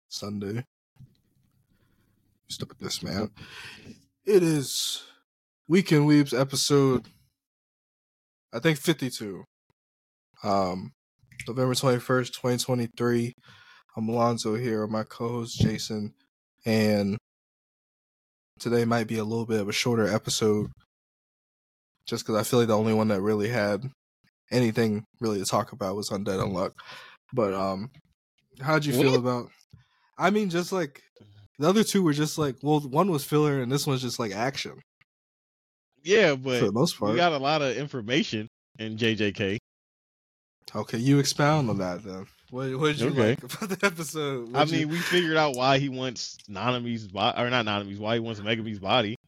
Sunday. Stop at this, man. It is Weekend Weebs episode, I think 52. November 21st, 2023. I'm Alonzo here with my co-host Jason, and today might be a little bit of a shorter episode just because I feel like the only one that really had anything really to talk about was Undead Unluck. But how'd you feel about, I mean, just like the other two were just like, well, one was filler and this one's just like action. Yeah, but for the most part, we got a lot of information in JJK. Okay, you expound on that then. What did you like about the episode? We figured out why he wants Nanami's body, or not Nanami's, why he wants Megami's body.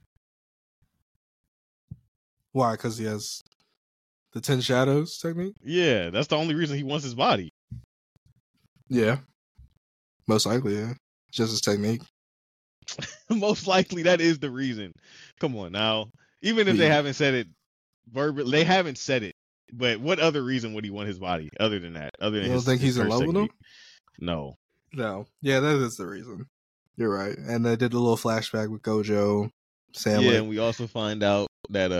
Why? Because he has the 10 Shadows technique? Yeah, that's the only reason he wants his body. Yeah. Most likely, yeah. Just his technique. Most likely that is the reason. Come on now. Even if they haven't said it verbally, they haven't said it. But what other reason would he want his body other than that? Other than you don't think he's in love with him? No. No. Yeah, that is the reason. You're right. And they did a little flashback with Gojo, Sam. Yeah, and we also find out that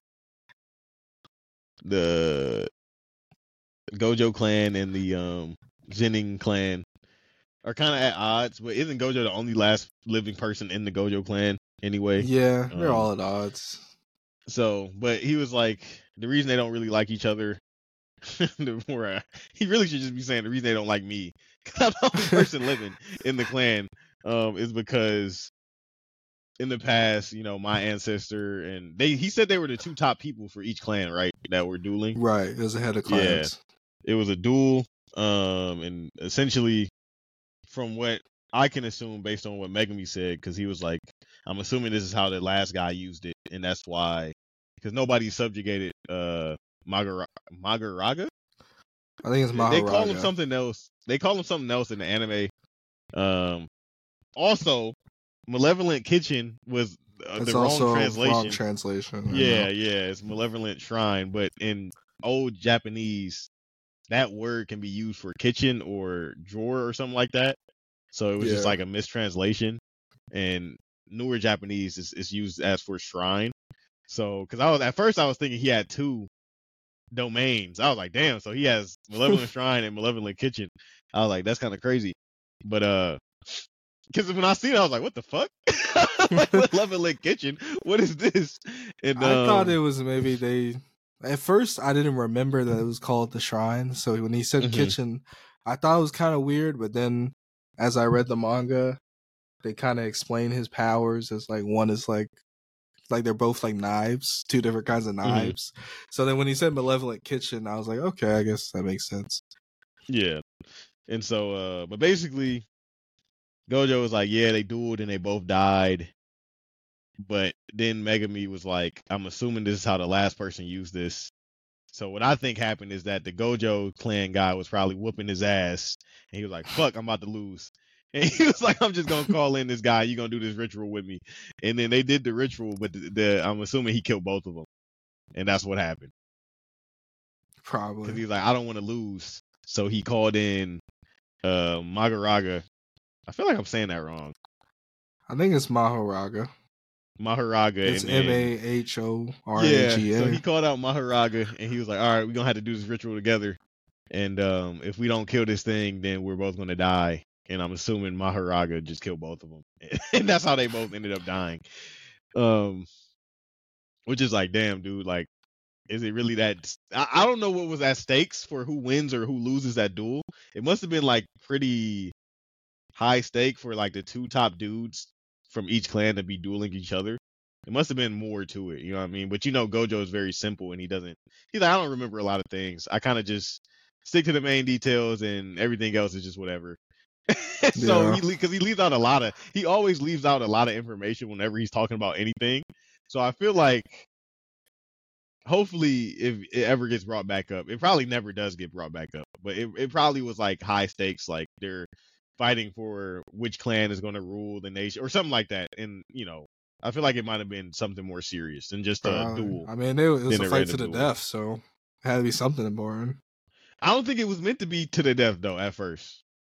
the Gojo clan and the Zenin clan are kind of at odds, but isn't Gojo the only last living person in the Gojo clan anyway? Yeah, they're all at odds. So, but he was like, the reason they don't really like each other, he really should just be saying the reason they don't like me, because I'm the only person living in the clan, is because in the past, you know, my ancestor and he said they were the two top people for each clan, right? That were dueling. Right, it was a head of clans. Yeah, it was a duel, and essentially, from what I can assume based on what Megami said, because he was like, I'm assuming this is how the last guy used it, and that's why, because nobody subjugated Magaraga. I think it's Maharaga. They call him something else. They call him something else in the anime. Also, Malevolent Kitchen was the wrong translation. Yeah, it's Malevolent Shrine, but in old Japanese, that word can be used for kitchen or drawer or something like that. So it was just like a mistranslation, and newer Japanese is used as for shrine. So, because at first I was thinking he had two domains. I was like, damn, so he has Malevolent Shrine and Malevolent Kitchen. I was like, that's kind of crazy. But because when I seen it, I was like, what the fuck? Like, Malevolent Kitchen? What is this? And I thought it was maybe at first I didn't remember that it was called the Shrine. So when he said kitchen, I thought it was kind of weird, but then as I read the manga, they kind of explain his powers as like one is like they're both like knives, two different kinds of knives. So then when he said Malevolent Kitchen, I was like, okay, I guess that makes sense. Yeah. And so, but basically, Gojo was like, yeah, they dueled and they both died. But then Megami was like, I'm assuming this is how the last person used this. So what I think happened is that the Gojo clan guy was probably whooping his ass, and he was like, fuck, I'm about to lose. And he was like, I'm just going to call in this guy. You're going to do this ritual with me. And then they did the ritual, but I'm assuming he killed both of them. And that's what happened. Probably. Because he's like, I don't want to lose. So he called in Magaraga. I feel like I'm saying that wrong. I think it's Maharaga. Maharaga. It's Mahorraga. Yeah, so he called out Maharaga, and he was like, all right, we're going to have to do this ritual together. And if we don't kill this thing, then we're both going to die. And I'm assuming Maharaga just killed both of them. And that's how they both ended up dying. Which is like, damn, dude, like, is it really that? I don't know what was at stakes for who wins or who loses that duel. It must have been like pretty high stake for like the two top dudes from each clan to be dueling each other. It must have been more to it, you know what I mean? But you know, Gojo is very simple, and he's like, I don't remember a lot of things. I kind of just stick to the main details, and everything else is just whatever. So because he always leaves out a lot of information whenever he's talking about anything. So I feel like hopefully if it ever gets brought back up, it probably never does get brought back up, but it probably was like high stakes, like they're fighting for which clan is going to rule the nation or something like that. And you know, I feel like it might have been something more serious than just a duel. I mean, it was a fight to the death, so it had to be something important. I don't think it was meant to be to the death though at first.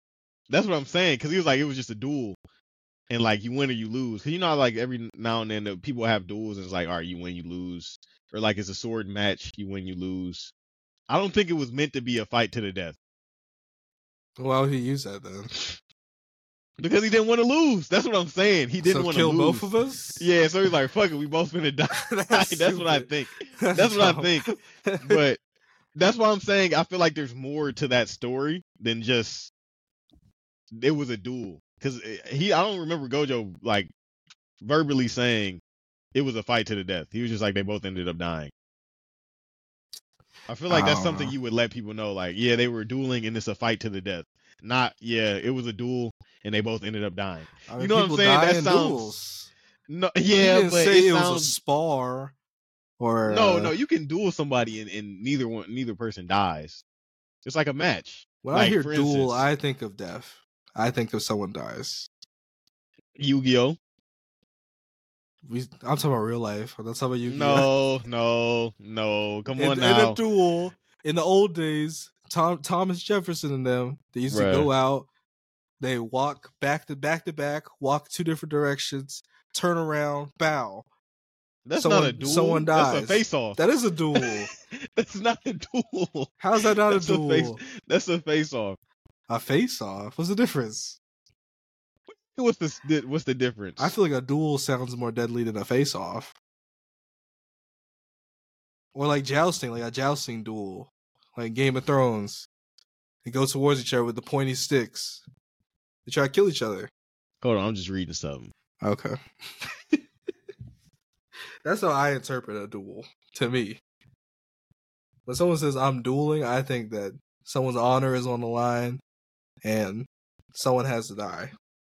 That's what I'm saying. Because he was like, it was just a duel. And like, you win or you lose. Because you know how like every now and then people have duels and it's like, all right, you win, you lose. Or like it's a sword match, you win, you lose. I don't think it was meant to be a fight to the death. Why would he use that then? Because he didn't want to lose. That's what I'm saying. He didn't want to lose. Kill both of us? Yeah, so he's like, fuck it, we both finna die. That's what I think. That's what I think. But that's why I'm saying I feel like there's more to that story than just it was a duel. Because I don't remember Gojo like verbally saying it was a fight to the death. He was just like they both ended up dying. I feel like that's something you would let people know. Like, yeah, they were dueling and it's a fight to the death. Not, yeah, it was a duel and they both ended up dying. I mean, you know what I'm saying? That sounds. Duels. No, yeah, but say it was a spar. Or no, you can duel somebody and neither person dies. It's like a match. When I hear duel, I think of death. I think of someone dies. Yu-Gi-Oh. I'm talking about real life. I'm not talking about Yu-Gi-Oh. No. Come on now. In a duel, in the old days, Thomas Jefferson and them, they used to go out. They walk back to back, walk two different directions, turn around, bow. That's not a duel. Someone dies. That's a face-off. That is a duel. That's not a duel. How's that not a duel? That's a face-off. A face-off? What's the difference? What's the difference? I feel like a duel sounds more deadly than a face-off. Or like jousting, like a jousting duel. Like Game of Thrones. They go towards each other with the pointy sticks. They try to kill each other. Hold on, I'm just reading something. Okay. That's how I interpret a duel, to me. When someone says I'm dueling, I think that someone's honor is on the line and someone has to die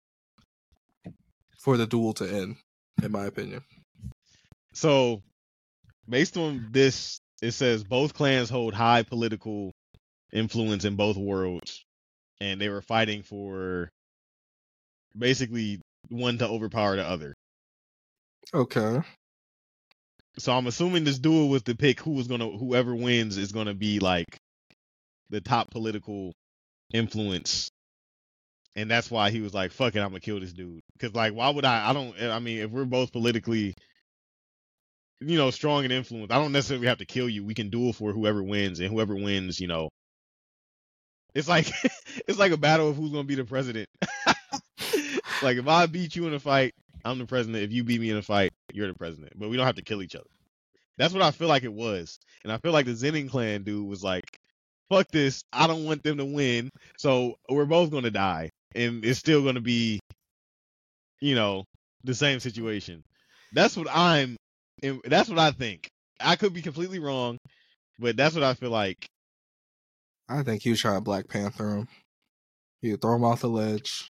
for the duel to end, in my opinion. So, based on this, it says both clans hold high political influence in both worlds, and they were fighting for basically one to overpower the other. Okay. So I'm assuming this duel was to pick whoever wins is gonna be like the top political influence, and that's why he was like, "Fuck it, I'm gonna kill this dude." Because like, why would I mean, if we're both politically, strong and influenced, I don't necessarily have to kill you. We can duel for whoever wins, and whoever wins, it's like it's like a battle of who's gonna be the president. Like if I beat you in a fight, I'm the president. If you beat me in a fight, you're the president. But we don't have to kill each other. That's what I feel like it was. And I feel like the Zenin clan dude was like, fuck this. I don't want them to win. So we're both going to die. And it's still going to be, the same situation. That's what I think. I could be completely wrong, but that's what I feel like. I think he was trying to Black Panther him. He'd throw him off the ledge.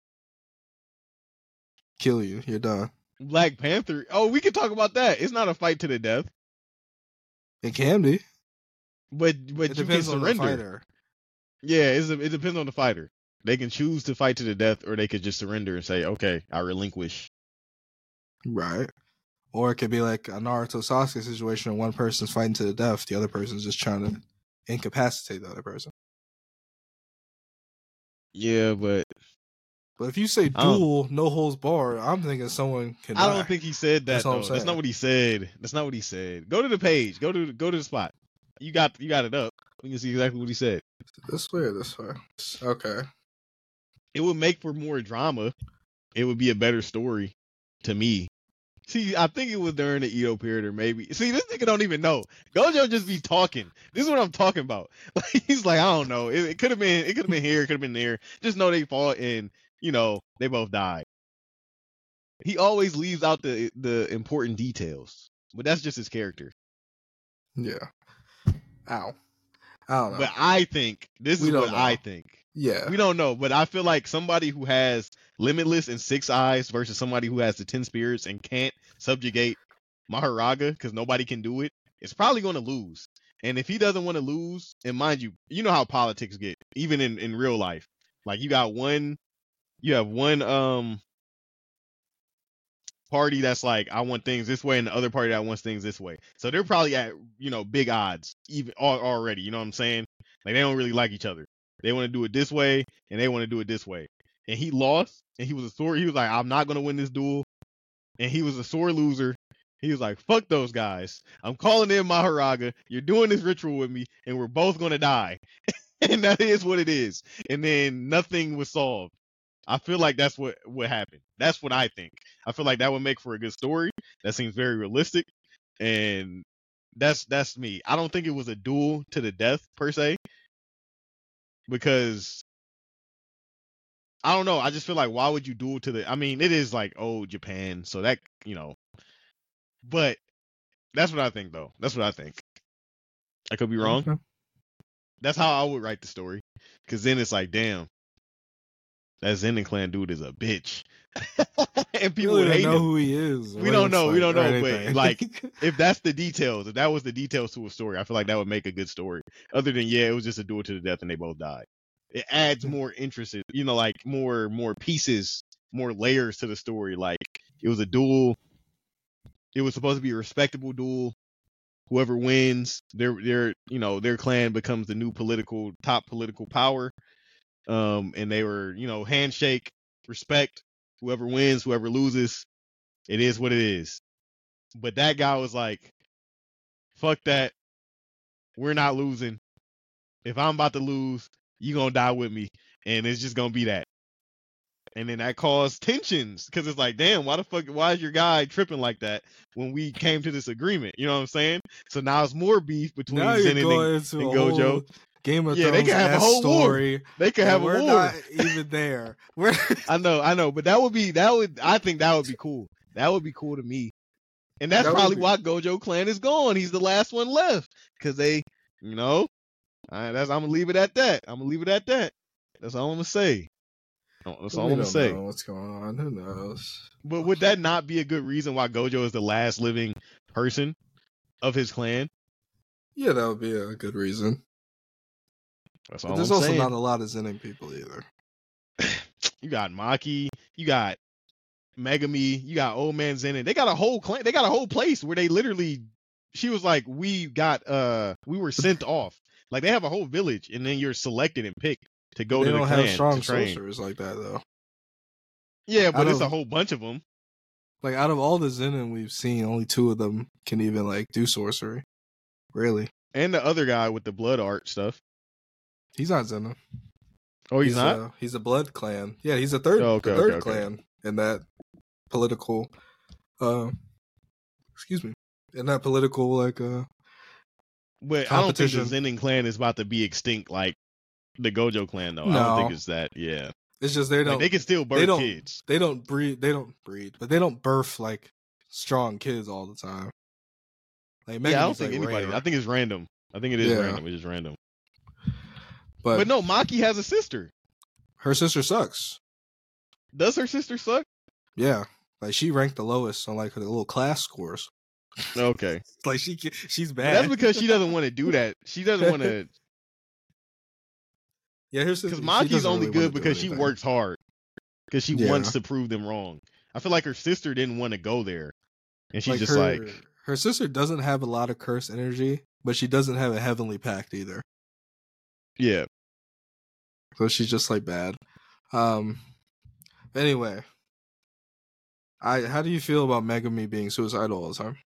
Kill you. You're done. Black Panther. Oh, we can talk about that. It's not a fight to the death. It can be, but you can surrender. On the fighter. Yeah, it depends on the fighter. They can choose to fight to the death, or they could just surrender and say, "Okay, I relinquish." Right. Or it could be like a Naruto Sasuke situation: one person's fighting to the death, the other person's just trying to incapacitate the other person. Yeah, but if you say duel, no holds barred, I'm thinking someone can die. I don't think he said that. That's not what he said. That's not what he said. Go to the page. Go to the spot. You got it up. We can see exactly what he said. This way or this way? Okay. It would make for more drama. It would be a better story to me. See, I think it was during the Edo period, or maybe. See, this nigga don't even know. Gojo just be talking. This is what I'm talking about. Like he's like, I don't know. It could have been. It could have been here. It could have been there. Just know they fought and they both died. He always leaves out the important details, but that's just his character. Yeah. Ow. I don't know. But I think this is what I think. Yeah. We don't know, but I feel like somebody who has Limitless and 6 eyes versus somebody who has the 10 spirits and can't subjugate Maharaga because nobody can do it, is probably going to lose. And if he doesn't want to lose, and mind you, you know how politics get, even in real life. Like you have one party that's like, I want things this way, and the other party that wants things this way. So they're probably at, big odds even already, you know what I'm saying? Like they don't really like each other. They want to do it this way, and they want to do it this way. And he lost, and he was a sore. He was like, I'm not gonna win this duel, and he was a sore loser. He was like, fuck those guys. I'm calling in Mahoraga. You're doing this ritual with me, and we're both gonna die. And that is what it is. And then nothing was solved. I feel like that's what happened. That's what I think. I feel like that would make for a good story. That seems very realistic, and that's me. I don't think it was a duel to the death per se, because I don't know. I just feel like, why would you duel to the? I mean, it is like old Japan, so that, you know. But that's what I think, though. That's what I think. I could be wrong. Okay. That's how I would write the story, because then it's like, damn, that Zenin clan dude is a bitch. And people would hate him. Who he is. We don't know. We don't know. But like, if that's the details, if that was the details to a story, I feel like that would make a good story. Other than, yeah, it was just a duel to the death and they both died. It adds more interest, you know, like more pieces, more layers to the story. Like, it was a duel. It was supposed to be a respectable duel. Whoever wins, their clan becomes the new top political power. And they were, you know, handshake, respect. Whoever wins, whoever loses, it is what it is. But that guy was like, fuck that. We're not losing. If I'm about to lose, you gonna die with me. And it's just gonna be that. And then that caused tensions, because it's like, damn, why is your guy tripping like that when we came to this agreement? You know what I'm saying? So now it's more beef between Zenin and Gojo. Game of Thrones, they could have a whole story. War. They could have a war. We're not even there. I know, but I think that would be cool. That would be cool to me. And that's probably why Gojo clan is gone. He's the last one left, because they, you know, I'm gonna leave it at that. That's all I'm gonna say. That's all I'm gonna say. Know what's going on? Who knows? But would that not be a good reason why Gojo is the last living person of his clan? Yeah, that would be a good reason. That's all there's I'm also saying. Not a lot of Zenin people either. You got Maki, you got Megami, you got Old Man Zenin. They got a whole clan. They got a whole place where they literally. She was like, we were sent off. Like, they have a whole village, and then you're selected and picked to go to the clan to train. They don't have strong sorcerers like that, though. Yeah, but it's a whole bunch of them. Like, out of all the Zenin we've seen, only 2 of them can even, like, do sorcery. Really. And the other guy with the blood art stuff. He's not Zenin. Oh, he's not? He's a blood clan. Yeah, he's a third clan in that political, in that political, like, but I don't think the Zenin clan is about to be extinct like the Gojo clan, though. No. I don't think it's that, yeah. It's just they don't. Like, they can still birth kids. They don't breed, but they don't birth, like, strong kids all the time. Like, I don't think anybody. Rare. I think it's random. I think it is random. It's just random. But no, Maki has a sister. Her sister sucks. Does her sister suck? Yeah, like, she ranked the lowest on, like, her little class scores. Okay, like, she's bad. That's because she doesn't want to do that. She doesn't want to. Yeah, because Maki's only really good because she works hard. Because she wants to prove them wrong. I feel like her sister didn't want to go there, and she's like, her sister doesn't have a lot of curse energy, but she doesn't have a heavenly pact either. Yeah. So she's just, like, bad. Anyway, how do you feel about Megami being suicidal all the time?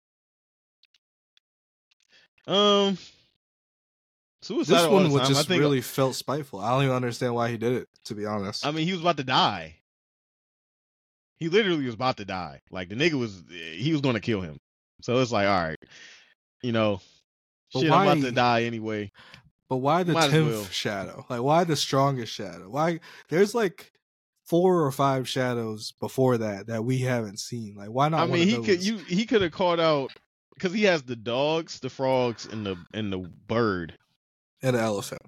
Suicidal. This one just really felt spiteful. I don't even understand why he did it, to be honest. I mean, he was about to die. He literally was about to die. Like, the nigga was going to kill him. So it's like, all right, you know, I'm about to die anyway. But why the 10th shadow? Like, why the strongest shadow? Why? There's, like, 4 or 5 shadows before that we haven't seen. Like, why not? I mean, he could have called out, because he has the dogs, the frogs, and the bird, and the elephant,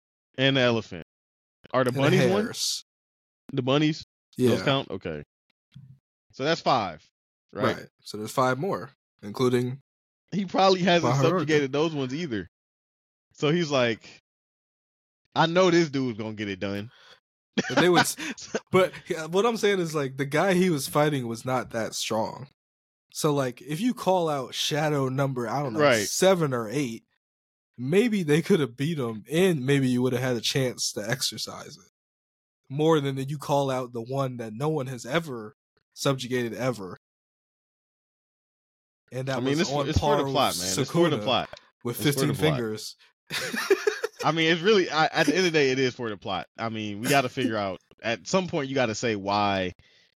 Are the bunnies the one? The bunnies? Yeah. Those count? Okay. So that's 5, right? So there's 5 more, including. He probably hasn't subjugated those ones either. So he's like, I know this dude's gonna get it done. But what I'm saying is, like, the guy he was fighting was not that strong. So, like, if you call out shadow number, I don't know, 7 or 8, maybe they could have beat him, and maybe you would have had a chance to exercise it more than that you call out the one that no one has ever subjugated ever. And that it's for the plot, man. Sukuna it's for the plot. With 15 fingers. I mean, it's really, at the end of the day, it is for the plot. I mean, we got to figure out, at some point, you got to say why,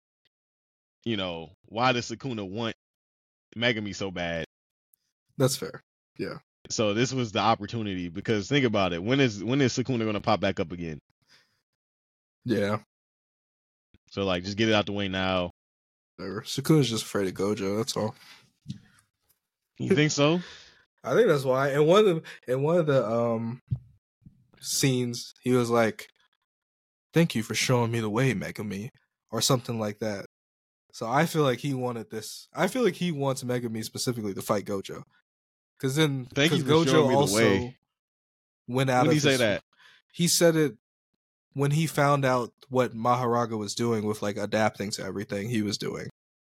why does Sukuna want Megumi so bad? That's fair. Yeah. So this was the opportunity, because think about it. When is Sukuna going to pop back up again? Yeah. So, just get it out the way now. Whatever. Sukuna's just afraid of Gojo, that's all. You think so? I think that's why. In one of the scenes, he was like, "Thank you for showing me the way, Megumi," or something like that. So I feel like he wanted this. I feel like he wants Megumi specifically to fight Gojo, because Gojo also went out. When did he say that? He said it when he found out what Mahoraga was doing with adapting to everything he was doing.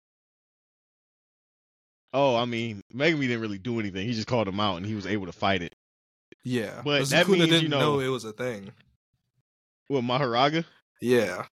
Oh, I mean, Megumi didn't really do anything. He just called him out, and he was able to fight it. Yeah, but that means didn't know it was a thing. What, Mahoraga? Yeah.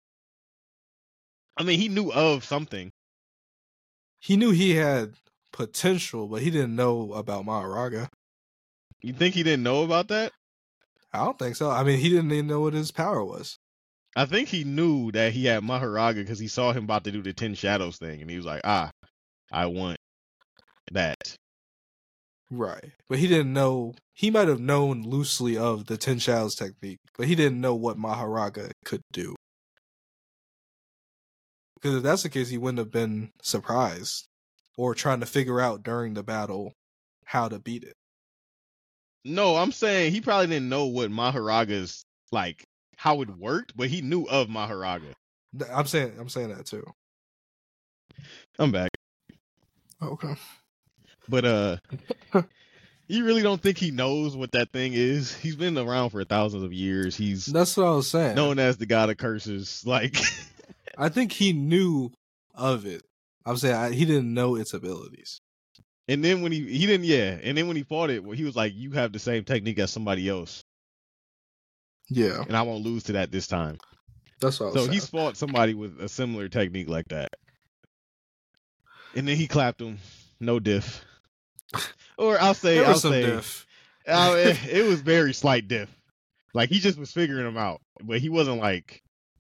I mean, he knew of something. He knew he had potential, but he didn't know about Mahoraga. You think he didn't know about that? I don't think so. I mean, he didn't even know what his power was. I think he knew that he had Mahoraga because he saw him about to do the 10 Shadows thing, and he was like, I want that. Right. But he didn't know. He might have known loosely of the 10 Shadows technique, but he didn't know what Mahoraga could do. Because if that's the case, he wouldn't have been surprised or trying to figure out during the battle how to beat it. No, I'm saying he probably didn't know what Mahoraga's, how it worked, but he knew of Mahoraga. I'm saying that too. I'm back. Okay. But you really don't think he knows what that thing is? He's been around for thousands of years. That's what I was saying. Known as the God of Curses. I think he knew of it. I'm saying he didn't know its abilities. And then when he didn't, yeah. And then when he fought it, he was like, "You have the same technique as somebody else." Yeah. And I won't lose to that this time. That's what I was saying. So he's fought somebody with a similar technique like that. And then he clapped him. No diff. Or I'll say diff. It was very slight diff. He just was figuring him out. But he wasn't like,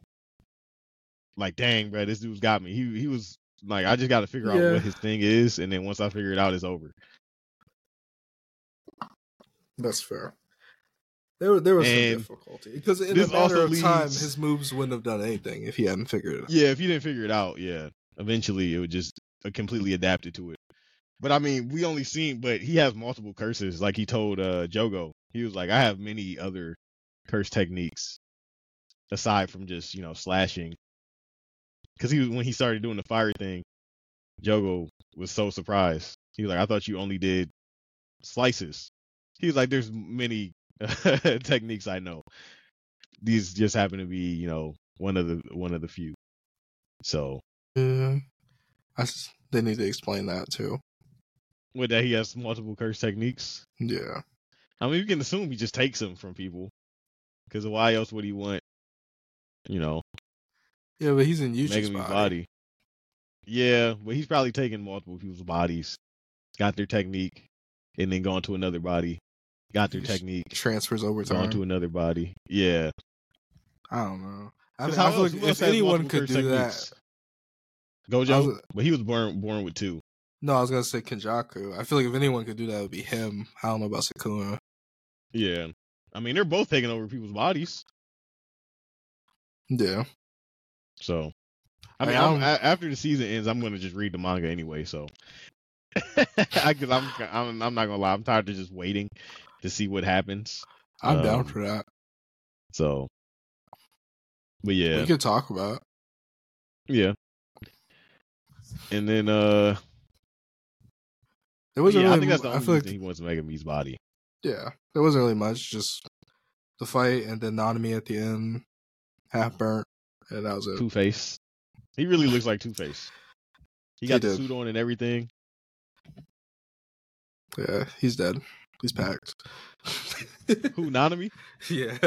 dang, bro, this dude's got me. He was like, I just got to figure out what his thing is. And then once I figure it out, it's over. That's fair. There was some difficulty. Because in a matter of time, his moves wouldn't have done anything if he hadn't figured it out. Yeah, if he didn't figure it out, yeah. Eventually, it would just completely adapted to it. But I mean, but he has multiple curses. Like he told Jogo, he was like, I have many other curse techniques aside from just, slashing. Because when he started doing the fire thing, Jogo was so surprised. He was like, I thought you only did slices. He was like, there's many techniques I know. These just happen to be, one of the few. So they need to explain that too. What, that he has multiple curse techniques? Yeah. I mean, you can assume he just takes them from people. Because why else would he want, Yeah, but he's in Yuji's body. Yeah, but he's probably taking multiple people's bodies, got their technique, and then gone to another body, got their technique, transfers over time, gone to another body. Yeah. I don't know. I feel like if anyone could do that, Gojo, but he was born with 2. No, I was gonna say Kenjaku. I feel like if anyone could do that, it would be him. I don't know about Sukuna. Yeah, I mean they're both taking over people's bodies. Yeah. So, I mean, after the season ends, I'm gonna just read the manga anyway. So, because I'm not gonna lie, I'm tired of just waiting to see what happens. I'm down for that. So, but yeah, we could talk about it. Yeah. And then there wasn't I think that's the only reason he wants Megumi's body. Yeah, there wasn't really much, just the fight and then Nanami at the end, half burnt, and that was it. Two-Face. He really looks like Two-Face. He got the suit on and everything. Yeah, he's dead. He's packed. Who, Nanami? Yeah.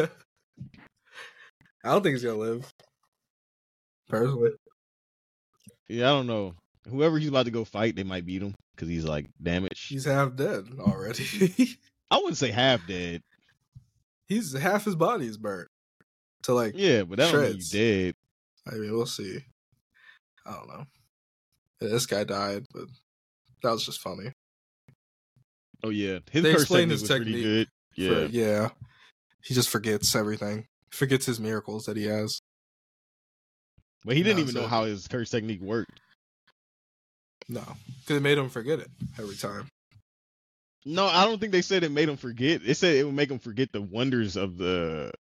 I don't think he's gonna live. Personally. Yeah, I don't know. Whoever he's about to go fight, they might beat him because he's like damaged. He's half dead already. I wouldn't say half dead. He's half his body is burnt to like yeah, but that don't mean you dead. I mean, we'll see. I don't know. Yeah, this guy died, but that was just funny. Oh yeah, his curse technique was pretty good. Yeah, yeah. He just forgets everything. Forgets his miracles that he has. But he didn't even know how his curse technique worked. No, because it made him forget it every time. No, I don't think they said it made him forget. It said it would make him forget the wonders of the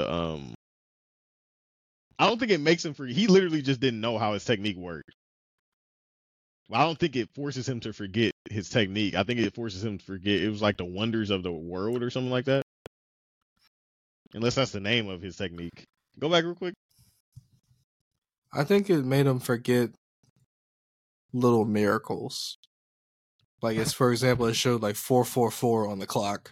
I don't think it makes him forget. He literally just didn't know how his technique worked. I don't think it forces him to forget his technique. I think it forces him to forget. It was like the wonders of the world or something like that. Unless that's the name of his technique. Go back real quick. I think it made him forget little miracles. Like, it's, for example, it showed like 444 on the clock.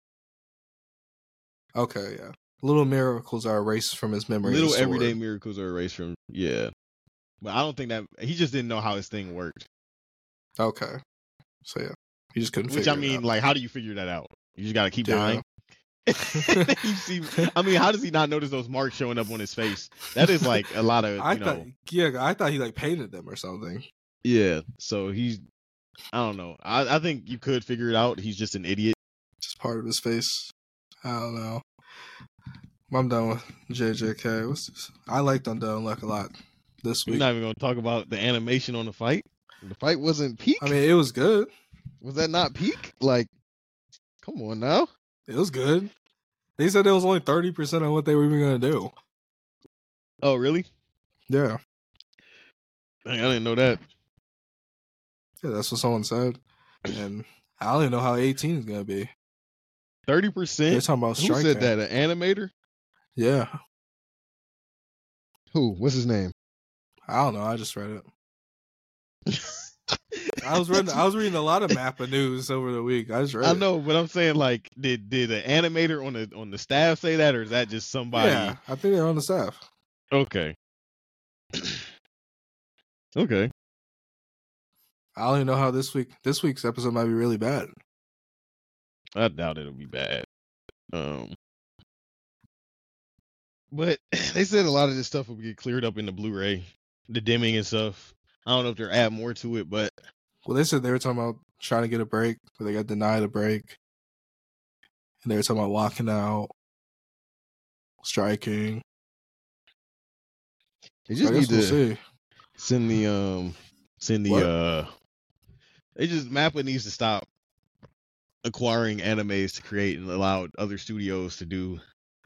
Okay, yeah. Little miracles are erased from his memory. Little everyday miracles are erased from, yeah. But I don't think that, he just didn't know how his thing worked. Okay. So, yeah. He just couldn't figure it out. Which, I mean, like, how do you figure that out? You just gotta keep dying? You see, I mean, how does he not notice those marks showing up on his face? That is like a lot of, I thought he like painted them or something. Yeah, so he's, I don't know. I think you could figure it out. He's just an idiot. Just part of his face. I don't know. I'm done with JJK. What's this? I liked Undead Unluck a lot this week. We're not even going to talk about the animation on the fight. The fight wasn't peak. I mean, it was good. Was that not peak? Like, come on now. It was good. They said it was only 30% of what they were even going to do. Oh, really? Yeah. Dang, I didn't know that. Yeah, that's what someone said. And I don't even know how 18 is going to be. 30%? They're talking about Strike. Who said that? An animator? Yeah. Who? What's his name? I don't know. I just read it. I was reading a lot of Mappa news over the week. I just read it. I know, but I'm saying, like, did an animator on the staff say that, or is that just somebody? Yeah, I think they're on the staff. Okay. Okay. I don't even know how this week's episode might be really bad. I doubt it'll be bad. But they said a lot of this stuff will get cleared up in the Blu-ray, the dimming and stuff. I don't know if they're adding more to it, but well, they said they were talking about trying to get a break, but they got denied a break, and they were talking about walking out, striking. They just need to send the Mappa needs to stop acquiring animes to create and allow other studios to do,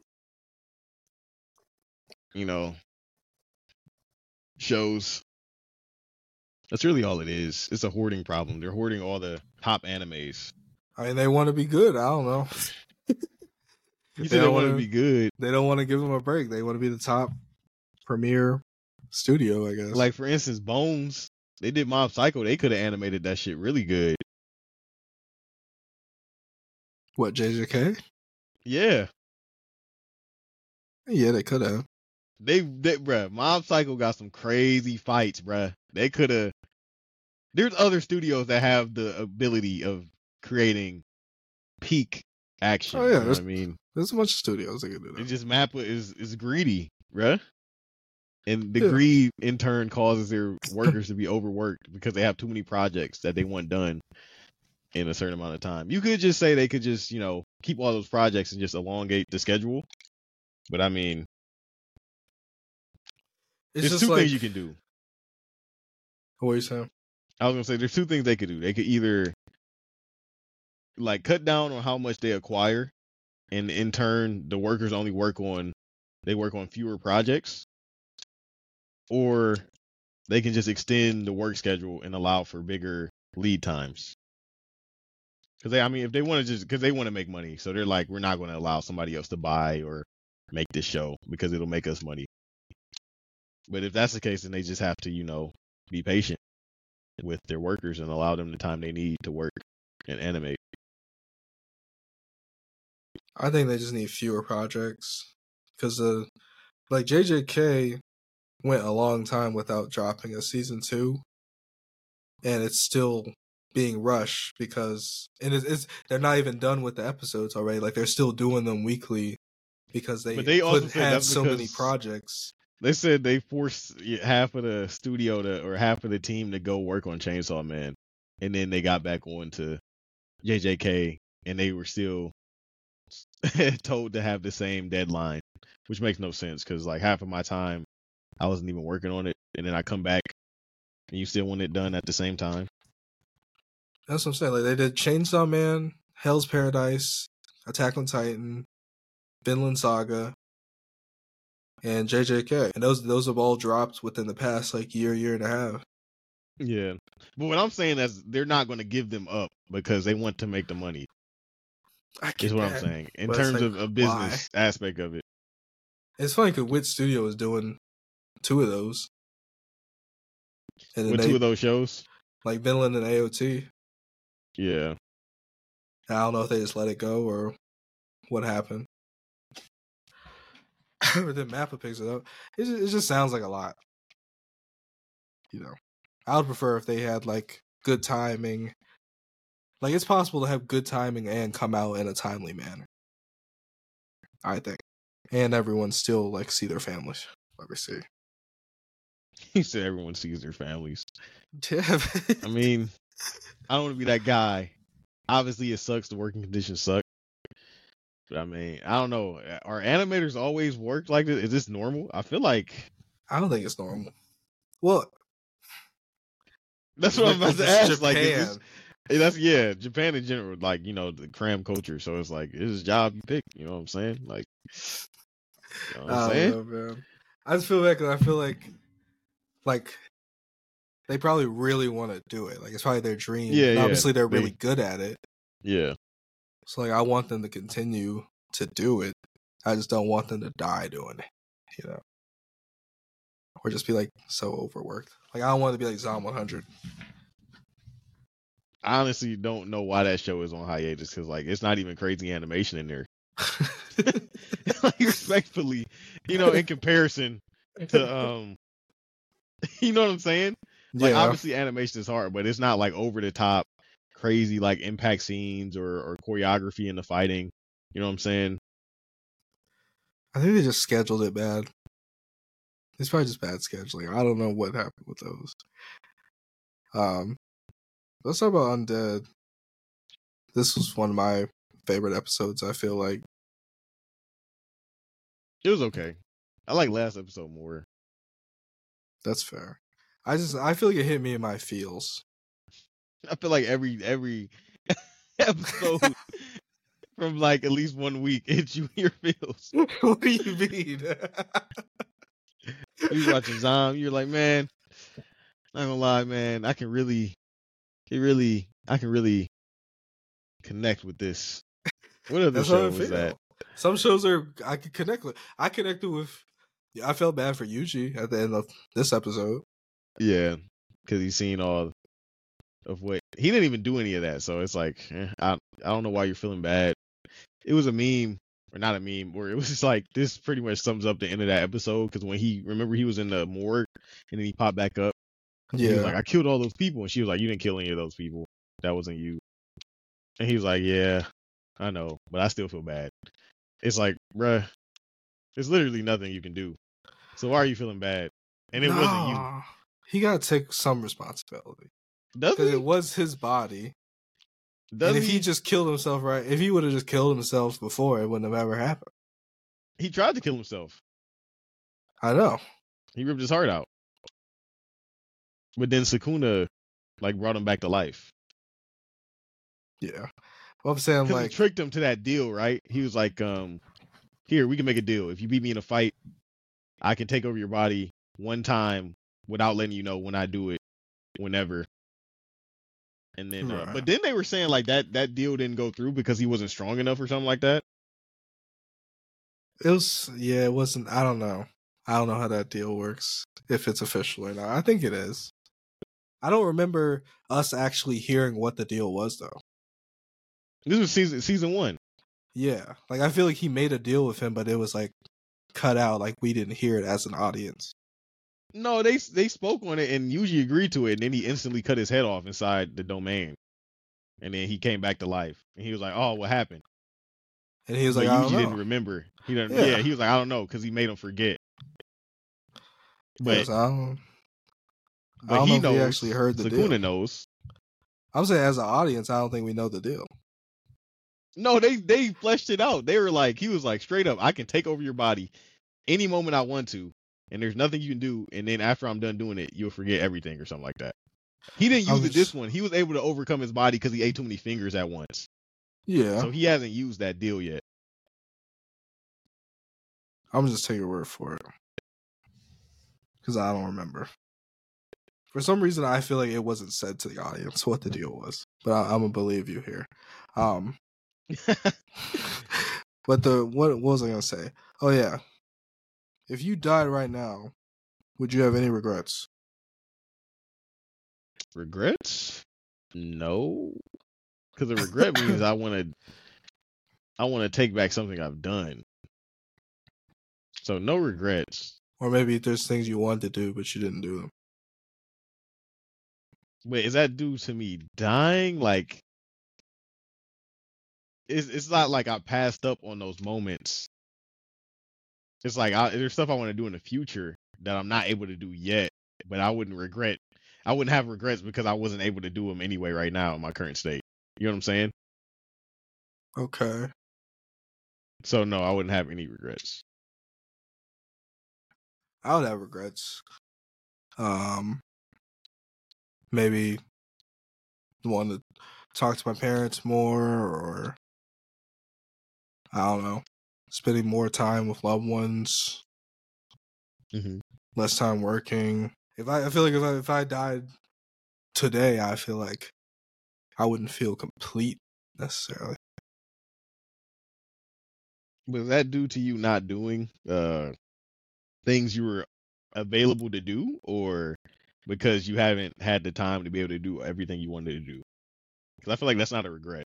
shows. That's really all it is. It's a hoarding problem. They're hoarding all the top animes. I mean, they want to be good. I don't know. You said they want to be good. They don't want to give them a break. They want to be the top premier studio, I guess. Like, for instance, Bones. They did Mob Psycho. They could have animated that shit really good. What, JJK? Yeah. Yeah, they could have. Bruh, Mob Psycho got some crazy fights, bruh. They could have. There's other studios that have the ability of creating peak action. Oh, yeah. You know what I mean, there's a bunch of studios that can do that. It's just Mappa is greedy, bruh. And the greed, in turn, causes their workers to be overworked because they have too many projects that they want done in a certain amount of time. You could just say they could just, keep all those projects and just elongate the schedule. But, I mean, there's two things you can do. What are you saying? I was going to say, there's two things they could do. They could either, like, cut down on how much they acquire, and in turn, the workers only work on fewer projects. Or they can just extend the work schedule and allow for bigger lead times. Because if they want to because they want to make money, so they're like, we're not going to allow somebody else to buy or make this show because it'll make us money. But if that's the case, then they just have to, be patient with their workers and allow them the time they need to work and animate. I think they just need fewer projects because like JJK went a long time without dropping a season 2, and it's still being rushed because it's they're not even done with the episodes already. Like they're still doing them weekly because they couldn't have so many projects. They said they forced half of the studio or half of the team to go work on Chainsaw Man, and then they got back on to JJK, and they were still told to have the same deadline, which makes no sense because like half of my time I wasn't even working on it, and then I come back and you still want it done at the same time. That's what I'm saying. Like they did Chainsaw Man, Hell's Paradise, Attack on Titan, Vinland Saga, and JJK, and those have all dropped within the past like year and a half. Yeah, but what I'm saying is they're not going to give them up because they want to make the money. Is what I'm saying in terms of a business aspect of it. It's funny because Wit Studio is doing 2 of those. And with 2 of those shows? Like Vinland and AOT. Yeah. I don't know if they just let it go or what happened. But then Mappa picks it up. It just sounds like a lot. You know, I would prefer if they had like good timing. Like it's possible to have good timing and come out in a timely manner, I think, and everyone still like see their families. Let me see. You said everyone sees their families. Yeah. I mean, I don't want to be that guy. Obviously, it sucks. The working conditions suck. But I mean, I don't know. Are animators always work like this? Is this normal? I feel like I don't think it's normal. Well, that's what I'm about to ask. Japan. Like, that's Japan in general. Like, you know, the cram culture. So it's like it's a job you pick. You know what I'm saying? Like, you know what I'm saying? Know, man. I just feel like they probably really want to do it. Like it's probably their dream. Yeah, and obviously they're really good at it. Yeah. So like I want them to continue to do it. I just don't want them to die doing it. You know. Or just be like so overworked. Like I don't want to be like Zom 100. I honestly don't know why that show is on hiatus because like it's not even crazy animation in there. Like respectfully, you know, in comparison to you know what I'm saying? Like obviously animation is hard, but it's not like over the top crazy like impact scenes or choreography in the fighting. You know what I'm saying? I think they just scheduled it bad. It's probably just bad scheduling. I don't know what happened with those. Let's talk about Undead. This was one of my favorite episodes, I feel like. It was okay. I like last episode more. That's fair. I feel like it hit me in my feels. I feel like every episode from like at least 1 week hits you in your feels. What do you mean? You watching Zom, you're like, man, not gonna lie, man, I can really connect with this. What other show was that? Some shows I can connect with. I connected with. I felt bad for Yuji at the end of this episode. Yeah, because he's seen all of what he didn't even do any of that. So it's like I don't know why you're feeling bad. It was a meme or not a meme, where it was just like this pretty much sums up the end of that episode because when he was in the morgue and then he popped back up. Yeah, he was like, I killed all those people, and she was like, you didn't kill any of those people. That wasn't you. And he was like, yeah, I know, but I still feel bad. It's like, bruh, there's literally nothing you can do. So why are you feeling bad? And it wasn't you. He got to take some responsibility. Does he? Because it was his body. And if he just killed himself, right? If he would have just killed himself before, it wouldn't have ever happened. He tried to kill himself. I know. He ripped his heart out. But then Sukuna, like, brought him back to life. Yeah. Well, I'm saying, like, he tricked him to that deal, right? He was like, here, we can make a deal. If you beat me in a fight, I can take over your body one time without letting you know when I do it, whenever. And then, but then they were saying like that deal didn't go through because he wasn't strong enough or something like that. It wasn't. I don't know how that deal works, if it's official or not. I think it is. I don't remember us actually hearing what the deal was, though. This was season 1. Yeah, like I feel like he made a deal with him, but it was like cut out, like we didn't hear it as an audience. No, they spoke on it and usually agreed to it, and then he instantly cut his head off inside the domain, and then he came back to life, and he was like, "Oh, what happened?" And he was like, "I don't know." Didn't remember. He didn't. Yeah, he was like, "I don't know," because he made him forget. But yes, I don't know if he actually heard the deal. Sukuna knows. I'm saying as an audience, I don't think we know the deal. No, they fleshed it out. They were like, he was like, straight up, I can take over your body any moment I want to, and there's nothing you can do. And then after I'm done doing it, you'll forget everything or something like that. He didn't use it this one. He was able to overcome his body because he ate too many fingers at once. Yeah. So he hasn't used that deal yet. I'm just taking your word for it. Because I don't remember. For some reason, I feel like it wasn't said to the audience what the deal was. But I'm going to believe you here. But what was I going to say? Oh, yeah. If you died right now, would you have any regrets? Regrets? No. Because a regret means I want to take back something I've done. So no regrets. Or maybe there's things you wanted to do, but you didn't do them. Wait, is that due to me dying? Like, it's not like I passed up on those moments. It's like there's stuff I want to do in the future that I'm not able to do yet, but I wouldn't have regrets because I wasn't able to do them anyway right now in my current state. You know what I'm saying? Okay. So no, I wouldn't have any regrets. I would have regrets. Maybe want to talk to my parents more, or I don't know, spending more time with loved ones, less time working. I feel like if I died today, I feel like I wouldn't feel complete necessarily. Was that due to you not doing things you were available to do, or because you haven't had the time to be able to do everything you wanted to do? Because I feel like that's not a regret.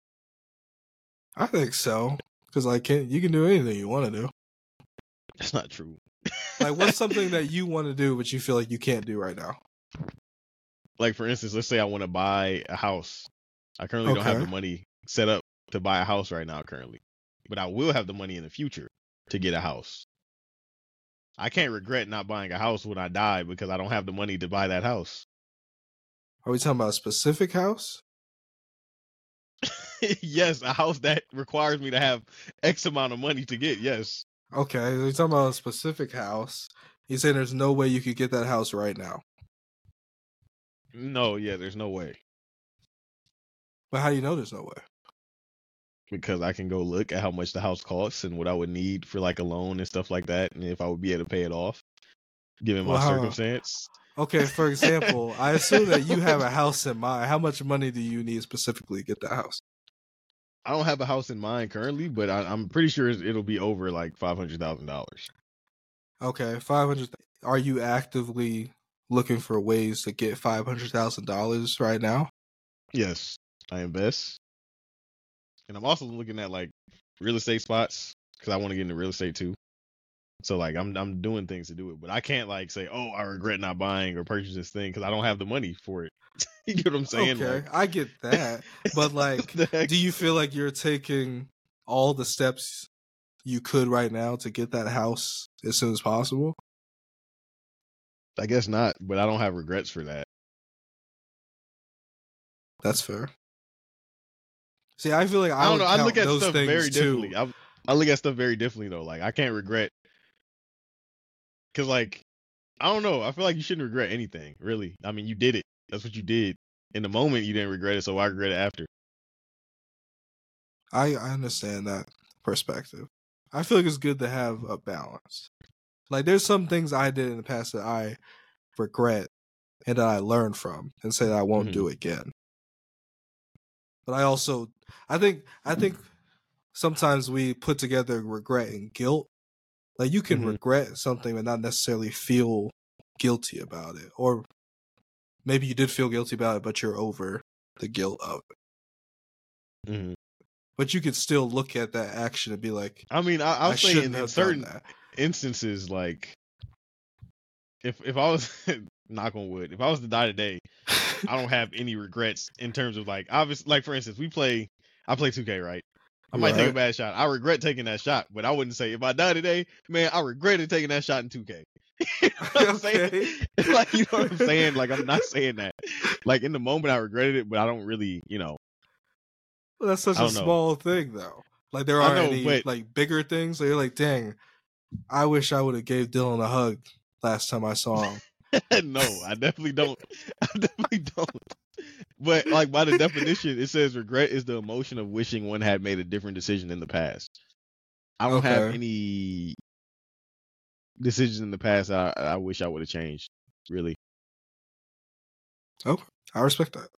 I think so. Because you can do anything you want to do. That's not true. Like, what's something that you want to do but you feel like you can't do right now? Like, for instance, let's say I want to buy a house. I currently don't have the money set up to buy a house right now currently. But I will have the money in the future to get a house. I can't regret not buying a house when I die because I don't have the money to buy that house. Are we talking about a specific house? Yes, a house that requires me to have X amount of money to get, yes. Okay, so you're talking about a specific house. You saying there's no way you could get that house right now? No, yeah, there's no way. But how do you know there's no way? Because I can go look at how much the house costs and what I would need for like a loan and stuff like that, and if I would be able to pay it off, given my circumstance. Okay, for example, I assume that you have a house in mind. How much money do you need specifically to get the house? I don't have a house in mind currently, but I'm pretty sure it'll be over like $500,000. Okay, $500,000. Are you actively looking for ways to get $500,000 right now? Yes, I invest. And I'm also looking at like real estate spots because I want to get into real estate too. So like I'm doing things to do it, but I can't like say, oh, I regret not buying or purchasing this thing because I don't have the money for it. You know what I'm saying? Okay, like, I get that, but like, do you feel like you're taking all the steps you could right now to get that house as soon as possible? I guess not, but I don't have regrets for that. That's fair. See, I feel like I don't know. I look at stuff very differently. I look at stuff very differently though. Like I can't regret because like I don't know. I feel like you shouldn't regret anything, really. I mean, you did it. That's what you did. In the moment, you didn't regret it, so I regret it after. I understand that perspective. I feel like it's good to have a balance. Like, there's some things I did in the past that I regret and that I learned from and say that I won't do again. But I think sometimes we put together regret and guilt. Like, you can regret something but not necessarily feel guilty about it. Or maybe you did feel guilty about it, but you're over the guilt of it. But you could still look at that action and be like, I mean, I'll say in certain instances, like if I was knock on wood, if I was to die today, I don't have any regrets in terms of like obviously, like for instance, I play 2K, right? I might take a bad shot. I regret taking that shot, but I wouldn't say if I die today, man, I regretted taking that shot in 2K. You know what I'm saying? Like, you know what I'm saying? Like, I'm not saying that. Like, in the moment, I regretted it, but I don't really, Well, that's such a small thing, though. Like, there are any like bigger things. So you're like, dang, I wish I would have gave Dylan a hug last time I saw him. No, I definitely don't. But like by the definition, it says regret is the emotion of wishing one had made a different decision in the past. I don't have any decisions in the past I wish I would have changed, really. Okay, I respect that.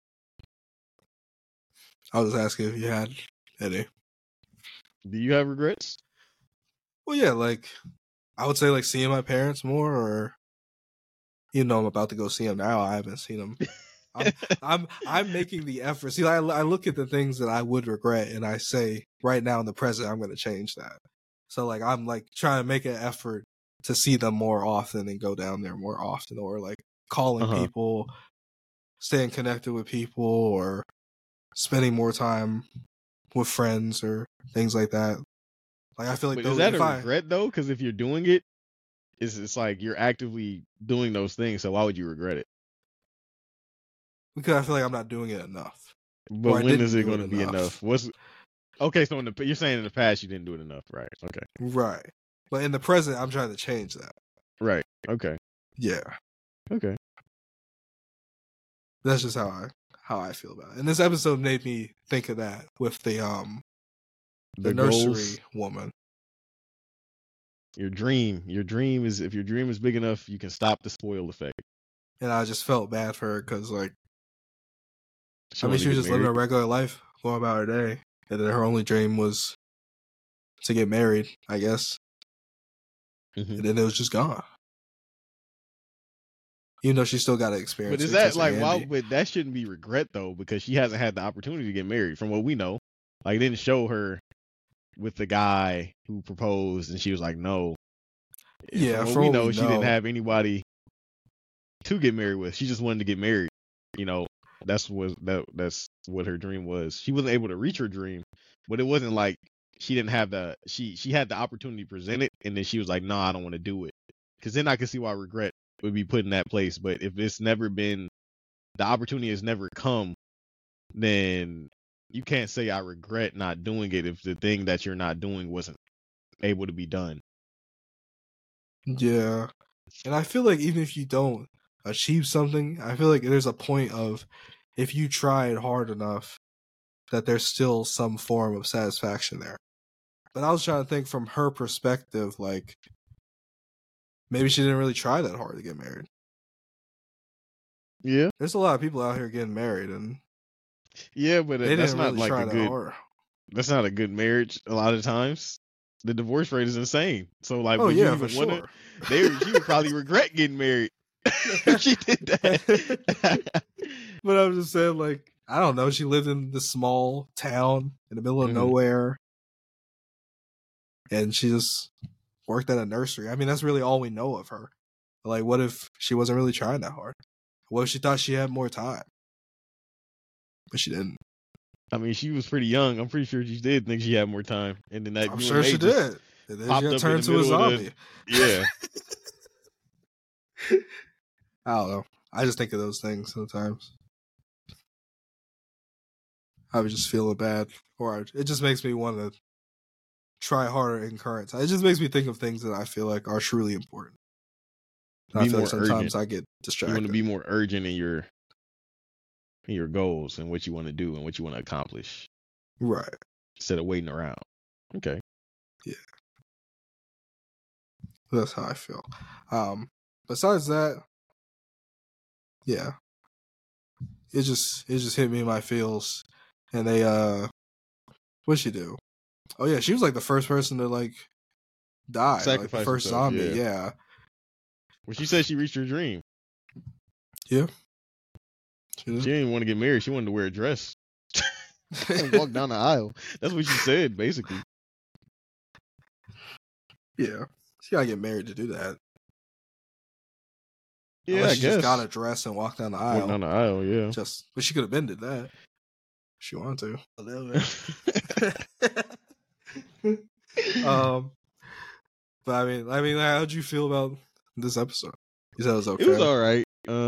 I was asking if you had any. Do you have regrets? Well, yeah, like I would say like seeing my parents more, or I'm about to go see them now. I haven't seen them. I'm making the effort. See, I look at the things that I would regret, and I say right now in the present, I'm going to change that. So like I'm like trying to make an effort to see them more often and go down there more often, or like calling people, staying connected with people, or spending more time with friends or things like that. Like I feel like is that a regret though? Because if you're doing it, it's like you're actively doing those things. So why would you regret it? Because I feel like I'm not doing it enough. But when is it going to be enough? Okay? So you're saying in the past you didn't do it enough, right? Okay, right. But in the present, I'm trying to change that. Right. Okay. Yeah. Okay. That's just how I feel about it. And this episode made me think of that with the nursery goals. Woman. Your dream is, if your dream is big enough, you can stop the spoil effect. And I just felt bad for her because, like, she was just living a regular life, going about her day, and then her only dream was to get married, I guess. Mm-hmm. And then it was just gone. Even though she still got to experience. But is that like why? But that shouldn't be regret though, because she hasn't had the opportunity to get married, from what we know. Like, it didn't show her with the guy who proposed, and she was like, no. Yeah, from what we know, she didn't have anybody to get married with. She just wanted to get married. That's what her dream was. She wasn't able to reach her dream, but it wasn't like she didn't have she had the opportunity presented, and then she was like, no, I don't want to do it. Because then I can see why regret would be put in that place. But if it's never been, the opportunity has never come, then you can't say I regret not doing it if the thing that you're not doing wasn't able to be done. Yeah. And I feel like even if you don't achieve something, I feel like there's a point of, if you tried hard enough, that there's still some form of satisfaction there. But I was trying to think from her perspective, like, maybe she didn't really try that hard to get married. Yeah. There's a lot of people out here getting married, and yeah, but that's not like a good. That's not a good marriage. A lot of times, the divorce rate is insane. So, like, for sure. She would probably regret getting married if she did that. But I was just saying, like, I don't know. She lived in this small town in the middle of nowhere, and she just worked at a nursery. I mean, that's really all we know of her. Like, what if she wasn't really trying that hard? What if she thought she had more time? But she didn't. I mean, she was pretty young. I'm pretty sure she did think she had more time. And then I'm sure she did. And then she got turned to a zombie. Yeah. I don't know. I just think of those things sometimes. I was just feeling bad. Or it just makes me want to try harder in current time. It just makes me think of things that I feel like are truly important. I feel like sometimes I get distracted. You want to be more urgent in your goals and what you want to do and what you want to accomplish. Right. Instead of waiting around. Okay. Yeah. That's how I feel. Besides that, yeah. It just hit me in my feels. And they what'd she do? Oh yeah, she was like the first person to like die. Sacrifice like the first herself, zombie, yeah. Well, she said she reached her dream. Yeah. She didn't want to get married. She wanted to wear a dress. and walk down the aisle. That's what she said, basically. Yeah, she gotta get married to do that. Yeah, unless I she guess. just got a dress and walked down the aisle. Walk down the aisle, yeah. But she could have been did that. If she wanted to. But I mean, how'd you feel about this episode? You said it was okay. It was all right.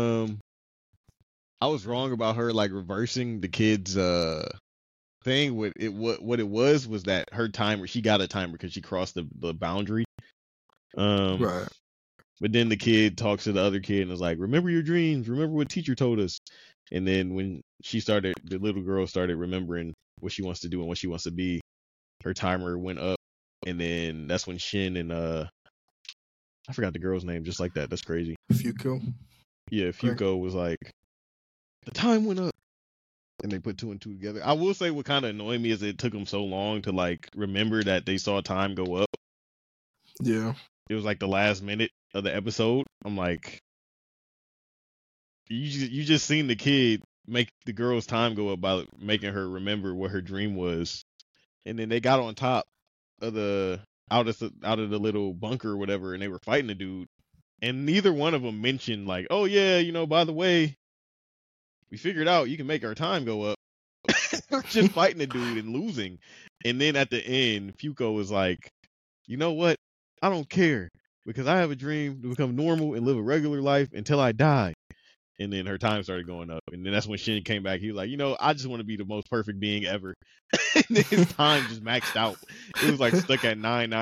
I was wrong about her like reversing the kid's thing. What it was that her timer, she got a timer because she crossed the boundary. Right. But then the kid talks to the other kid and is like, "Remember your dreams. Remember what teacher told us." And then when the little girl started remembering what she wants to do and what she wants to be, her timer went up. And then that's when Shin and I forgot the girl's name, just like that. That's crazy. Fuko. Yeah, Fuko was like, the time went up. And they put 2 and 2 together. I will say what kind of annoyed me is it took them so long to like remember that they saw time go up. Yeah. It was like the last minute of the episode. I'm like, you just seen the kid make the girl's time go up by making her remember what her dream was. And then they got on top of the out of the little bunker or whatever, and they were fighting the dude. And neither one of them mentioned like, oh yeah, by the way, we figured out you can make our time go up. Just fighting the dude and losing. And then at the end, Fuko was like, you know what? I don't care because I have a dream to become normal and live a regular life until I die. And then her time started going up. And then that's when Shin came back. He was like, I just want to be the most perfect being ever. And then his time just maxed out. It was like stuck at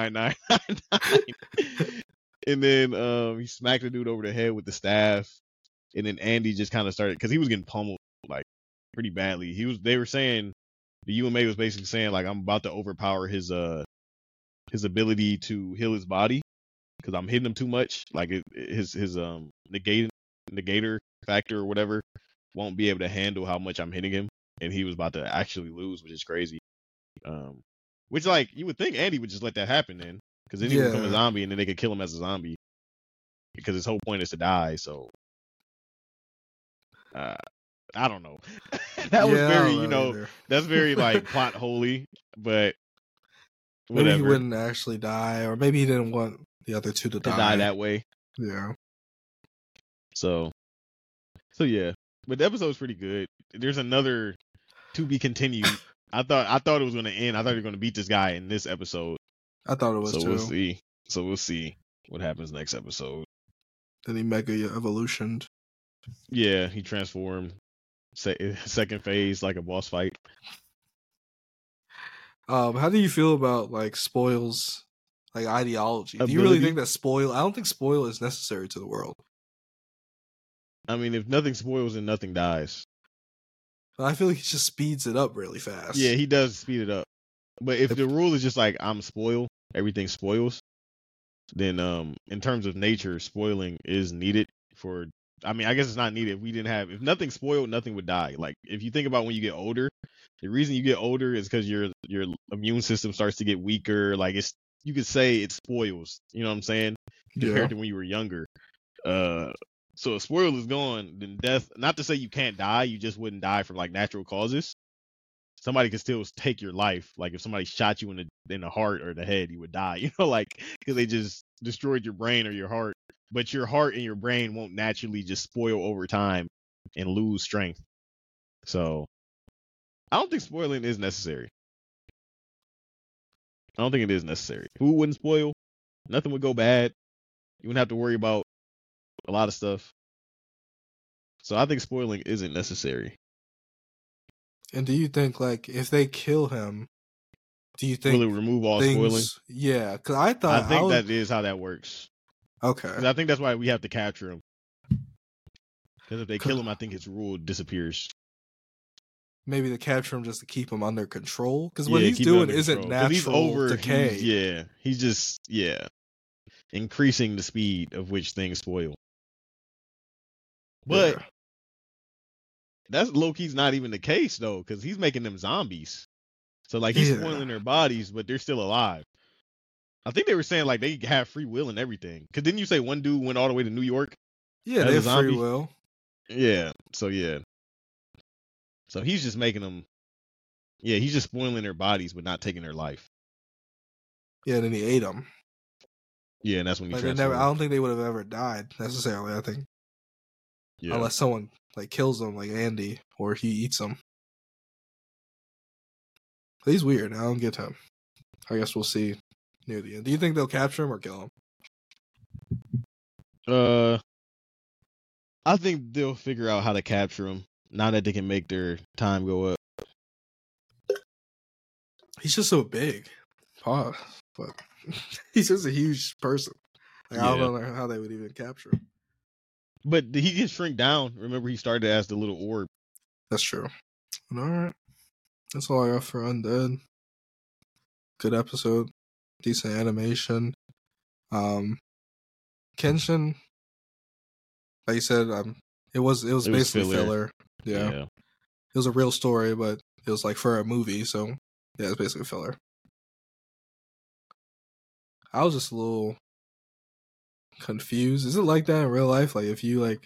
99999. And then he smacked the dude over the head with the staff. And then Andy just kind of started, because he was getting pummeled like pretty badly. They were saying, the UMA was basically saying like, I'm about to overpower his ability to heal his body because I'm hitting him too much. Like his negator factor or whatever won't be able to handle how much I'm hitting him, and he was about to actually lose, which is crazy. Which like you would think Andy would just let that happen then, because then he would become a zombie and then they could kill him as a zombie because his whole point is to die. So I don't know. That was very that's very like plot holy, but whatever. Maybe he wouldn't actually die, or maybe he didn't want the other two to die that way. Yeah. So yeah, but the episode's pretty good. There's another to be continued. I thought it was going to end. I thought they were going to beat this guy in this episode. I thought it was too. So we'll see what happens next episode. Then he mega evolutioned. Yeah, he transformed. Second phase, like a boss fight. How do you feel about like Spoil's like ideology? Do you really think that Spoil? I don't think Spoil is necessary to the world. I mean, if nothing spoils, then nothing dies. I feel like he just speeds it up really fast. Yeah, he does speed it up. But if the rule is just like I'm spoiled, everything spoils, then in terms of nature, spoiling is needed for. I mean, I guess it's not needed. If nothing spoiled, nothing would die. Like if you think about when you get older, the reason you get older is because your immune system starts to get weaker. Like you could say it spoils. You know what I'm saying? Compared to when you were younger. So if spoil is gone, then death. Not to say you can't die, you just wouldn't die from like natural causes. Somebody could still take your life. Like if somebody shot you in the heart or the head, you would die. Like because they just destroyed your brain or your heart. But your heart and your brain won't naturally just spoil over time and lose strength. So I don't think spoiling is necessary. I don't think it is necessary. Who wouldn't spoil? Nothing would go bad. You wouldn't have to worry about a lot of stuff. So I think spoiling isn't necessary. And do you think like if they kill him, do you think will it remove all spoiling? Yeah, because I think that is how that works. Okay. I think that's why we have to capture him. Because if they kill him, I think his rule disappears. Maybe they capture him just to keep him under control. Because what he's doing isn't natural decay. He's just increasing the speed of which things spoil. But that's low-key's not even the case though, because he's making them zombies. So like he's spoiling their bodies, but they're still alive. I think they were saying like they have free will and everything. Because didn't you say one dude went all the way to New York? Yeah, they have free will. Yeah. So he's just making them Yeah, he's just spoiling their bodies, but not taking their life. Yeah, and then he ate them. Yeah, and that's when he transformed. I don't think they would have ever died necessarily. I think, unless someone like kills them, like Andy, or he eats them. But he's weird. I don't get him. I guess we'll see near the end. Do you think they'll capture him or kill him? I think they'll figure out how to capture him now that they can make their time go up. He's just so big. But he's just a huge person. Like, I don't know how they would even capture him. But he can shrink down. Remember, he started as the little orb. That's true. All right. That's all I got for Undead. Good episode. Decent animation. Kenshin, like you said, it was basically filler. Yeah. It was a real story, but it was like for a movie, so yeah, it's basically filler. I was just a little confused. Is it like that in real life? Like, if you like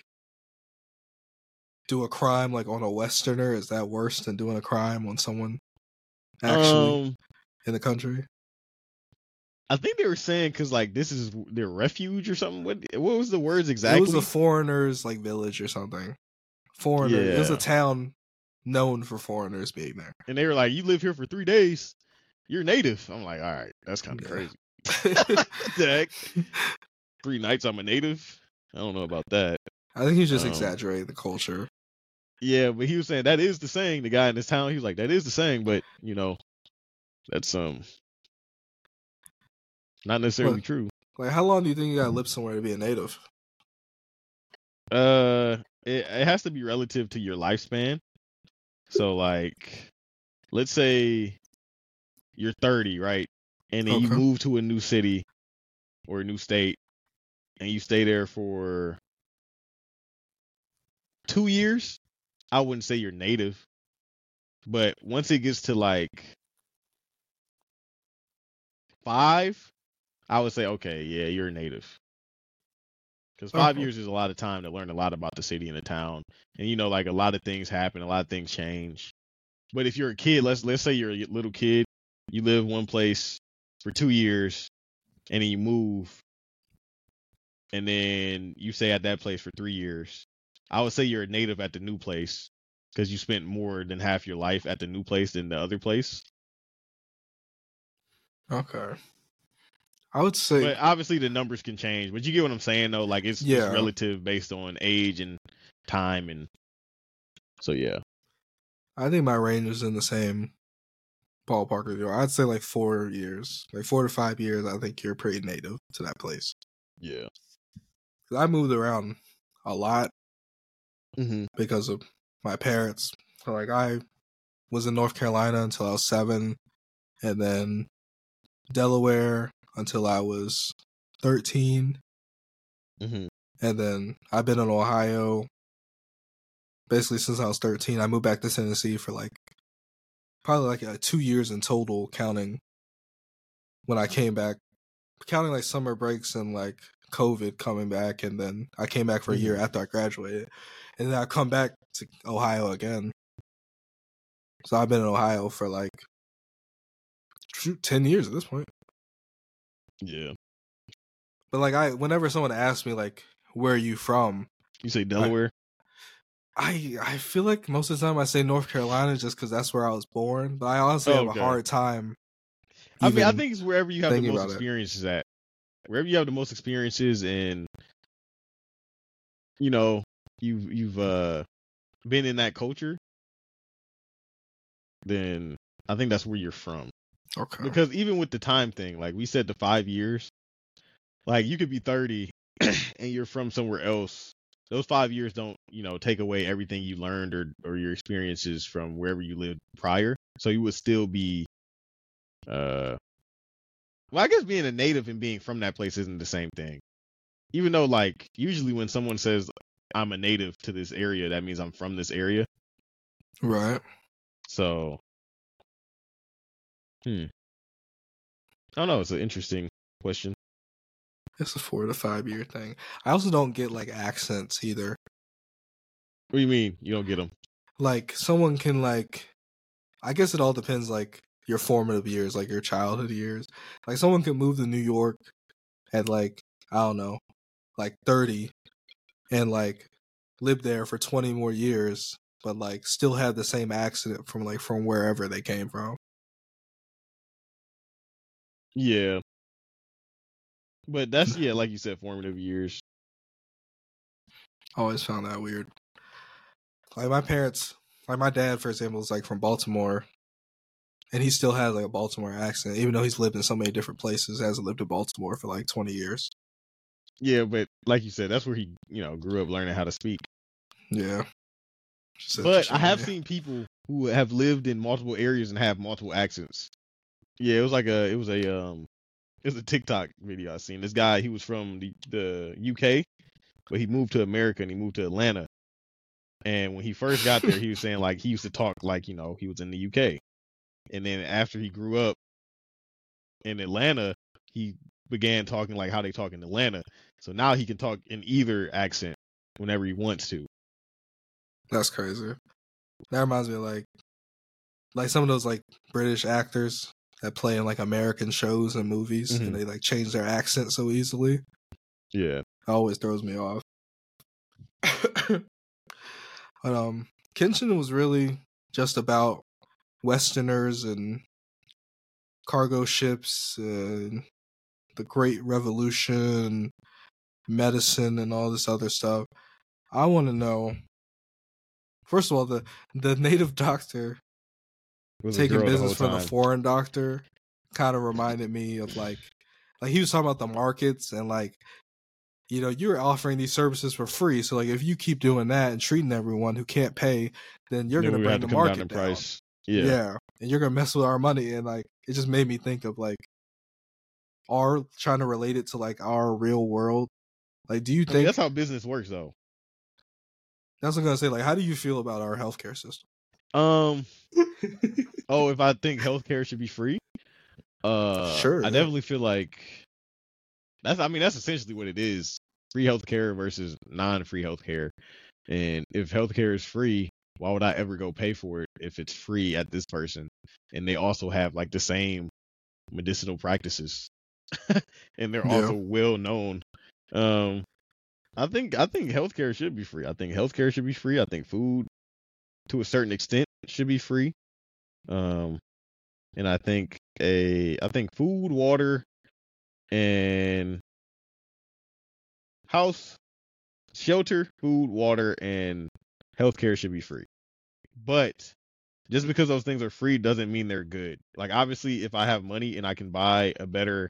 do a crime like on a Westerner, is that worse than doing a crime on someone actually in the country? I think they were saying because like this is their refuge or something. What was the words exactly? It was a foreigners like village or something. Foreigner. Yeah. It was a town known for foreigners being there. And they were like, "You live here for 3 days. You're native." I'm like, "All right, that's kind of crazy." What the heck? 3 nights I'm a native? I don't know about that. I think he's just exaggerating the culture. Yeah, but he was saying that is the saying. The guy in this town, he was like, "That is the saying," but you know, that's not necessarily true. Like, how long do you think you gotta live somewhere to be a native? It has to be relative to your lifespan. So, like, let's say you're 30, right? And then you move to a new city or a new state, and you stay there for 2 years. I wouldn't say you're native, but once it gets to like 5, I would say, okay, yeah, you're a native. Because 5 years is a lot of time to learn a lot about the city and the town. And, you know, like a lot of things happen, a lot of things change. But if you're a kid, let's say you're a little kid, you live one place for 2 years, and then you move, and then you stay at that place for 3 years. I would say you're a native at the new place because you spent more than half your life at the new place than the other place. Okay. I would say, but obviously the numbers can change. But you get what I'm saying, though. Like it's relative based on age and time, and so yeah. I think my range is in the same ballpark as you. I'd say like 4 years, like 4 to 5 years. I think you're pretty native to that place. Yeah, because I moved around a lot because of my parents. So like I was in North Carolina until I was 7, and then Delaware until I was 13. And then I've been in Ohio basically since I was 13. I moved back to Tennessee for like probably like 2 years in total, counting when I came back, counting like summer breaks and like COVID coming back, and then I came back for a year after I graduated, and then I come back to Ohio again. So I've been in Ohio for like 10 years at this point. Yeah. But like whenever someone asks me like, where are you from? You say Delaware? I feel like most of the time I say North Carolina just because that's where I was born. But I honestly have a hard time. I mean, I think it's wherever you have the most experiences at. Wherever you have the most experiences, and you know you've been in that culture, then I think that's where you're from. Okay. Because even with the time thing, like we said, the 5 years, like you could be 30 and you're from somewhere else. Those 5 years don't, take away everything you learned or your experiences from wherever you lived prior. So you would still be, well, I guess being a native and being from that place isn't the same thing. Even though, like, usually when someone says I'm a native to this area, that means I'm from this area. Right. So, I don't know. It's an interesting question. It's a 4 to 5 year thing. I also don't get like accents either. What do you mean you don't get them? Like someone can like I guess it all depends, like, your formative years, like your childhood years. Like, someone could move to New York at, like, I don't know, like 30 and, like, live there for 20 more years, but, like, still have the same accent from wherever they came from. Yeah. But that's, yeah, like you said, formative years. I always found that weird. Like, my parents, like, my dad, for example, is, like, from Baltimore, and he still has, like, a Baltimore accent, even though he's lived in so many different places, hasn't lived in Baltimore for, like, 20 years. Yeah, but like you said, that's where he, grew up learning how to speak. Yeah. But I have seen people who have lived in multiple areas and have multiple accents. Yeah, it was a TikTok video I seen. This guy, he was from the UK, but he moved to America and he moved to Atlanta. And when he first got there, he was saying like he used to talk like, he was in the UK. And then after he grew up in Atlanta, he began talking like how they talk in Atlanta. So now he can talk in either accent whenever he wants to. That's crazy. That reminds me of like some of those like British actors that play in like American shows and movies, and they like change their accent so easily. Yeah, it always throws me off. But Kenshin was really just about Westerners and cargo ships and the Great Revolution, medicine, and all this other stuff. I want to know, first of all, the native doctor taking business from the foreign doctor kind of reminded me of like he was talking about the markets and like, you're offering these services for free. So like if you keep doing that and treating everyone who can't pay, then you're going to bring the market down. Price. Yeah. And you're going to mess with our money. And like, it just made me think of like trying to relate it to like our real world. Like, do you think that's how business works though? That's what I'm going to say. Like, how do you feel about our healthcare system? If I think healthcare should be free, sure. I definitely feel like that's essentially what it is: free healthcare versus non-free healthcare. And if healthcare is free, why would I ever go pay for it if it's free at this person and they also have like the same medicinal practices and they're also well known? I think healthcare should be free. I think healthcare should be free. I think food, to a certain extent, should be free. And I think food, water, and house, shelter, food, water, and healthcare should be free. But just because those things are free doesn't mean they're good. Like, obviously, if I have money and I can buy a better,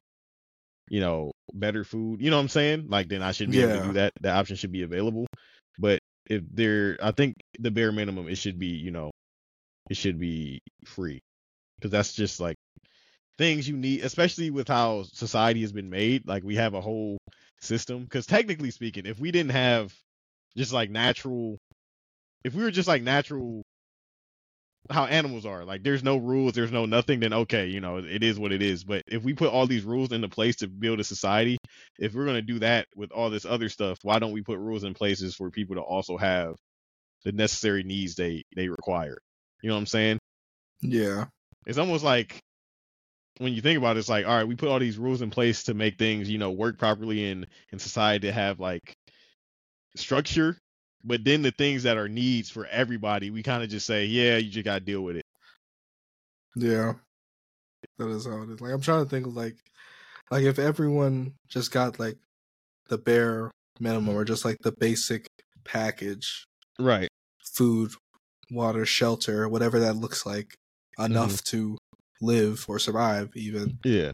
better food, you know what I'm saying? Like, then I should be able to do that. That option should be available. But I think the bare minimum, it should be, it should be free. Because that's just like things you need, especially with how society has been made. Like, we have a whole system. Because technically speaking, if we didn't have just like natural, if we were just like natural, how animals are, like there's no rules, there's no nothing, then okay, it is what it is. But if we put all these rules into place to build a society, if we're going to do that with all this other stuff, why don't we put rules in places for people to also have the necessary needs they require? You know what I'm saying? Yeah. It's almost like, when you think about it, it's like, all right, we put all these rules in place to make things, work properly in society, to have like structure. But then the things that are needs for everybody, we kind of just say, yeah, you just got to deal with it. Yeah. That is how it is. Like, I'm trying to think of like if everyone just got like the bare minimum or just like the basic package. Right. Food, water, shelter, whatever that looks like, enough to live or survive even. Yeah.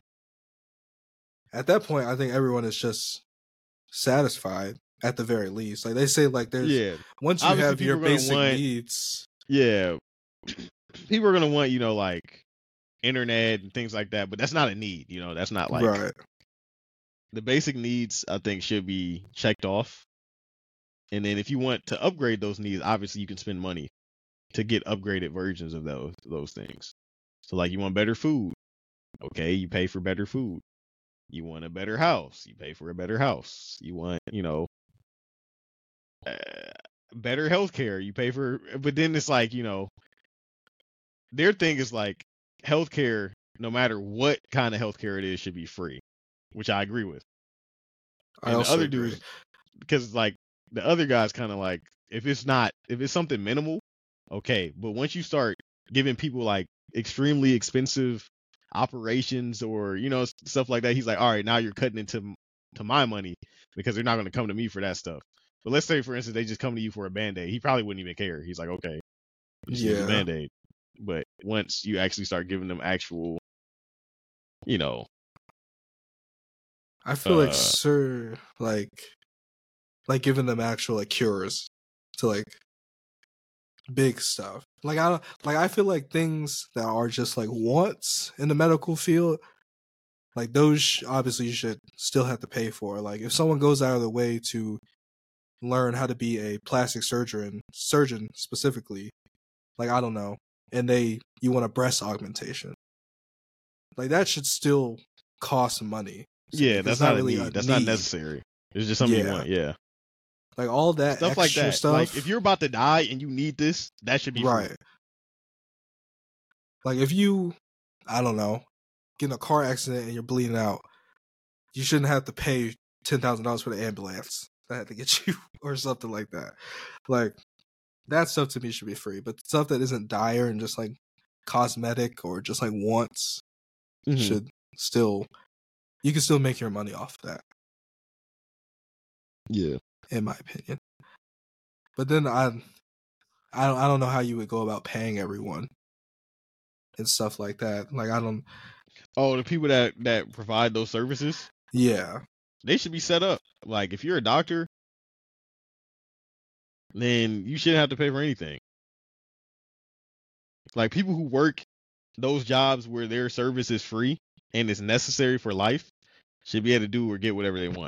At that point, I think everyone is just satisfied at the very least. Like they say, like there's once you have your basic needs. Yeah. People are gonna want, like internet and things like that, but that's not a need, that's not like right. The basic needs, I think, should be checked off. And then if you want to upgrade those needs, obviously you can spend money to get upgraded versions of those things. So like, you want better food, okay, you pay for better food. You want a better house, you pay for a better house. You want, better healthcare, you pay for. But then it's like, their thing is like healthcare, no matter what kind of healthcare it is, should be free, which I agree with. And the other dudes, because like the other guys kind of like, if it's something minimal, okay. But once you start giving people like extremely expensive operations or, you know, stuff like that, he's like, all right, now you're cutting into my money because they're not going to come to me for that stuff. But let's say, for instance, they just come to you for a Band-Aid. He probably wouldn't even care. He's like, okay, you just need a Band-Aid. But once you actually start giving them actual, you know, I feel like giving them actual like cures to like big stuff. I feel like things that are just like wants in the medical field, like those obviously you should still have to pay for. Like if someone goes out of the way to learn how to be a plastic surgeon specifically, like I don't know, and you want a breast augmentation, like that should still cost money. Yeah, that's not really a need. That's not necessary. It's just something you want. Yeah. Like all that stuff like that. Stuff, like if you're about to die and you need this, that should be right. Free. Like if you, I don't know, get in a car accident and you're bleeding out, you shouldn't have to pay $10,000 for the ambulance that had to get you or something like that. Like that stuff to me should be free, but stuff that isn't dire and just like cosmetic or just like wants should still, you can still make your money off that. Yeah. In my opinion. But then I don't know how you would go about paying everyone and stuff like that. Like I don't. Oh, the people that provide those services? Yeah. They should be set up. Like if you're a doctor, then you shouldn't have to pay for anything. Like people who work those jobs where their service is free and is necessary for life should be able to do or get whatever they want.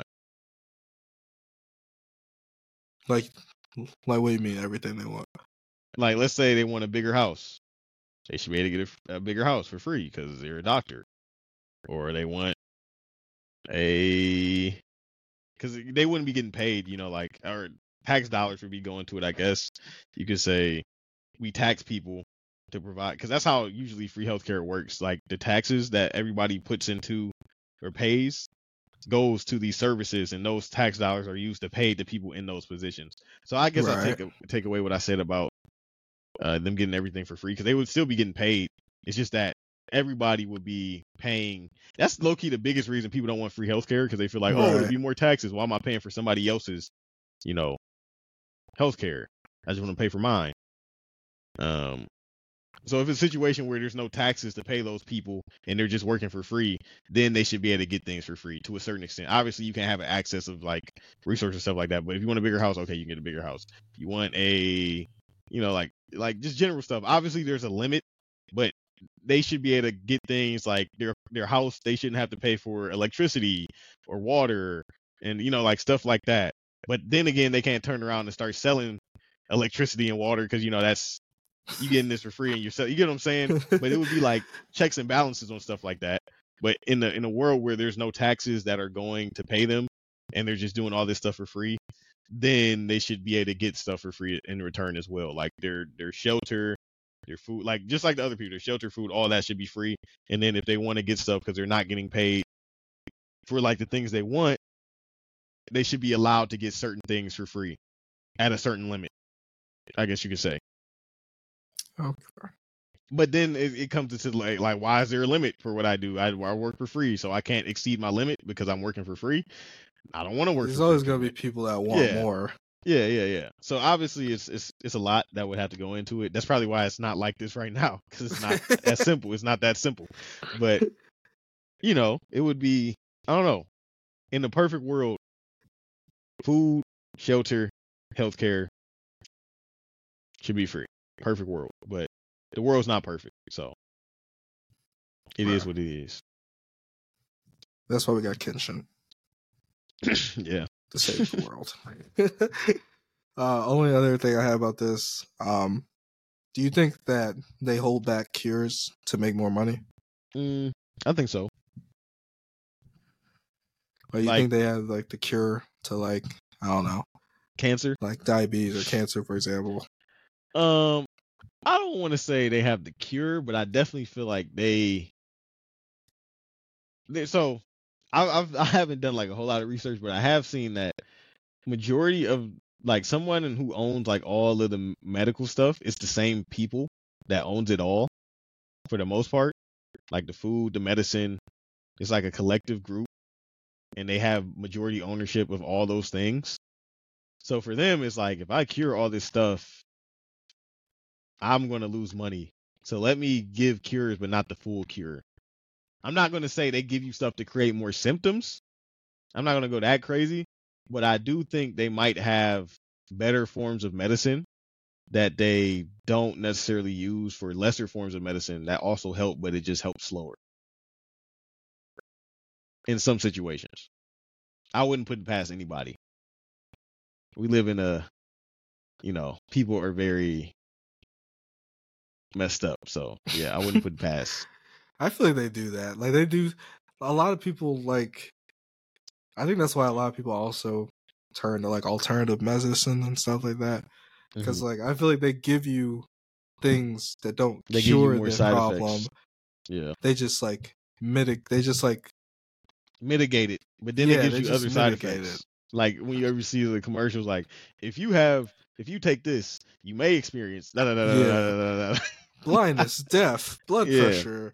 Like what do you mean everything they want? Like let's say they want a bigger house. They should be able to get a bigger house for free because they're a doctor. Or they want because they wouldn't be getting paid, you know, like, or tax dollars would be going to it, I guess. You could say we tax people to provide, because that's how usually free healthcare works. Like the taxes that everybody puts into or pays goes to these services, and those tax dollars are used to pay the people in those positions. So I guess I take away what I said about them getting everything for free, because they would still be getting paid. It's just that everybody would be paying. That's low-key the biggest reason people don't want free healthcare, because they feel like, oh, it'll be more taxes. Why am I paying for somebody else's, you know, healthcare? I just want to pay for mine. So if it's a situation where there's no taxes to pay those people and they're just working for free, then they should be able to get things for free to a certain extent. Obviously, you can have an access of like resources and stuff like that. But if you want a bigger house, okay, you can get a bigger house. You want a, you know, like just general stuff. Obviously, there's a limit, but they should be able to get things like their house. They shouldn't have to pay for electricity or water and, you know, like stuff like that. But then again, they can't turn around and start selling electricity and water because, you know, that's, you getting this for free and you get what I'm saying? But it would be like checks and balances on stuff like that. But in a world where there's no taxes that are going to pay them and they're just doing all this stuff for free, then they should be able to get stuff for free in return as well. Like their shelter, their food, like just like the other people, their shelter, food, all that should be free. And then if they want to get stuff because they're not getting paid for like the things they want, they should be allowed to get certain things for free at a certain limit, I guess you could say. Okay. But then it comes into like why is there a limit for what I do? I work for free, so I can't exceed my limit because I'm working for free. I don't want to work. There's always going to be people that want more. Yeah. So obviously it's a lot that would have to go into it. That's probably why it's not like this right now, because it's not as simple. It's not that simple. But you know, it would be, I don't know, in the perfect world, food, shelter, healthcare should be free. Perfect world, but the world's not perfect, so it is what it is. That's why we got Kenshin. Yeah, to save the world. Only other thing I have about this, do you think that they hold back cures to make more money? I think so. Or you think they have like the cure to like, I don't know, cancer, like diabetes or cancer, for example? I don't want to say they have the cure, but I definitely feel like they so I haven't done like a whole lot of research, but I have seen that majority of like someone who owns like all of the medical stuff, it's the same people that owns it all for the most part. Like the food, the medicine, it's like a collective group, and they have majority ownership of all those things. So for them, it's like, if I cure all this stuff, I'm going to lose money. So let me give cures, but not the full cure. I'm not going to say they give you stuff to create more symptoms. I'm not going to go that crazy, but I do think they might have better forms of medicine that they don't necessarily use for lesser forms of medicine that also help, but it just helps slower in some situations. I wouldn't put it past anybody. We live in a, people are very messed up. So yeah, I wouldn't put it past. I feel like they do that. Like they do. A lot of people like. I think that's why a lot of people also turn to like alternative medicine and stuff like that. Because like I feel like they give you things that don't cure the problem. Effects. Yeah, they just like mitigate. They just like mitigate it, but then it gives you other side effects. Like when you ever see the commercials, like if you take this, you may experience blindness, death, blood pressure,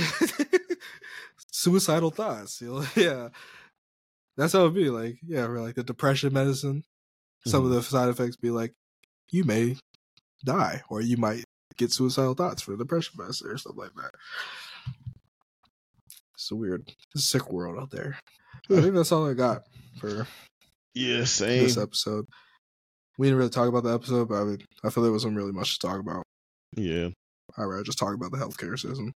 suicidal thoughts. Yeah, that's how it'd be. Like, yeah, like the depression medicine. Some of the side effects be like, you may die, or you might get suicidal thoughts for the depression medicine or something like that. It's a weird, sick world out there. I think that's all I got for this episode. We didn't really talk about the episode, but I feel there wasn't really much to talk about. Yeah. I'd rather just talk about the healthcare system.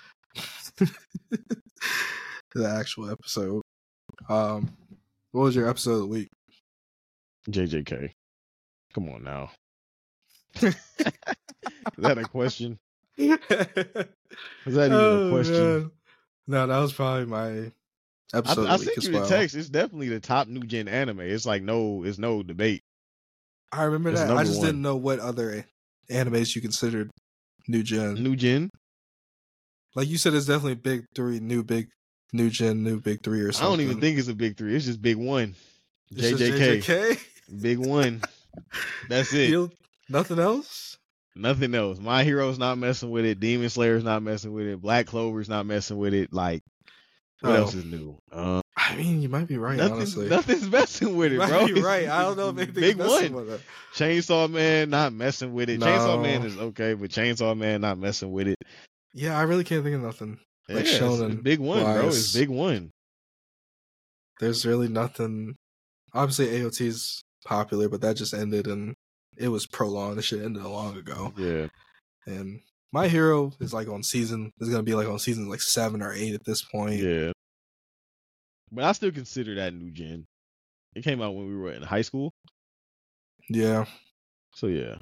The actual episode. What was your episode of the week? JJK. Come on now. Is that a question? Is that even a question? Man. No, that was probably my episode I sent you the text. It's definitely the top new gen anime. It's like it's no debate. I remember that. I just didn't know what other animes you considered new gen. New gen? Like you said, it's definitely big three, new big three or something. I don't even think it's a big three. It's just big one. JJK. Big one. That's it. Nothing else? Nothing else. My Hero's not messing with it. Demon Slayer's not messing with it. Black Clover's not messing with it. Like, what else is new? I mean, you might be right, honestly. Nothing's messing with it, bro. You might be right. I don't know if anything's messing with it. Chainsaw Man, not messing with it. No. Chainsaw Man is okay, but Chainsaw Man, not messing with it. Yeah, I really can't think of nothing. Like shonen. Big one, bro. It's big one. There's really nothing. Obviously, AOT's popular, but that just ended and it was prolonged. It should ended long ago. Yeah. And My Hero is like is gonna be like on season like 7 or 8 at this point. Yeah. But I still consider that new gen. It came out when we were in high school. Yeah. So yeah.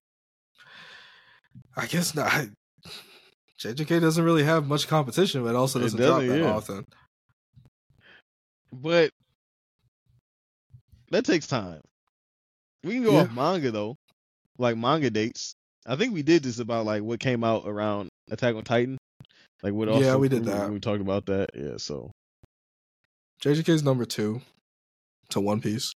I guess not. JJK doesn't really have much competition, but it also doesn't drop that often. But that takes time. We can go off manga though, like manga dates. I think we did this about like what came out around Attack on Titan. Like what? Yeah, we did that. We talked about that. Yeah, so JJK's number 2 to One Piece.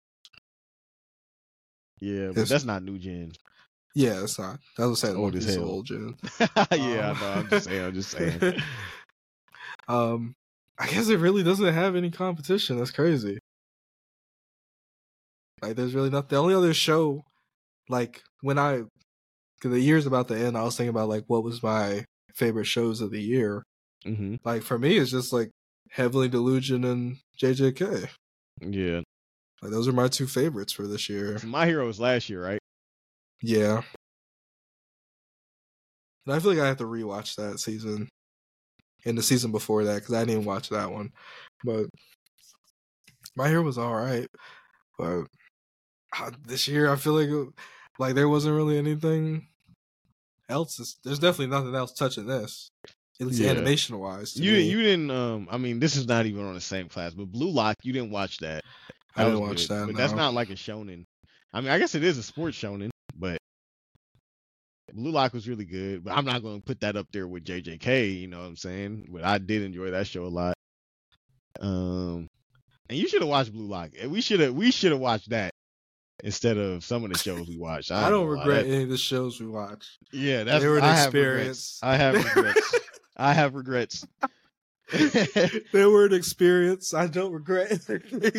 Yeah, but that's not new gen. Yeah, it's not. That was saying One Piece is old gen. Yeah, I know. I'm just saying. I guess it really doesn't have any competition. That's crazy. Like, there's really not. The only other show, like because the year's about to end, I was thinking about like what was my favorite shows of the year. Mm-hmm. Like for me, it's just like Heavenly Delusion and JJK. Yeah, like those are my 2 favorites for this year. My Hero was last year, right? Yeah. And I feel like I have to rewatch that season and the season before that because I didn't watch that one. But My Hero was all right. But this year, I feel like there wasn't really anything else. There's definitely nothing else touching this, at least animation wise. You didn't. I mean, this is not even on the same class, but Blue Lock, you didn't watch that. I didn't watch that. But that's not like a shonen. I mean, I guess it is a sports shonen, but Blue Lock was really good, but I'm not going to put that up there with JJK. You know what I'm saying? But I did enjoy that show a lot. And you should have watched Blue Lock. We should have watched that instead of some of the shows we watched. I don't regret any of the shows we watched. Yeah, that's they were an experience. I have regrets. I have regrets. They were an experience. I don't regret anything.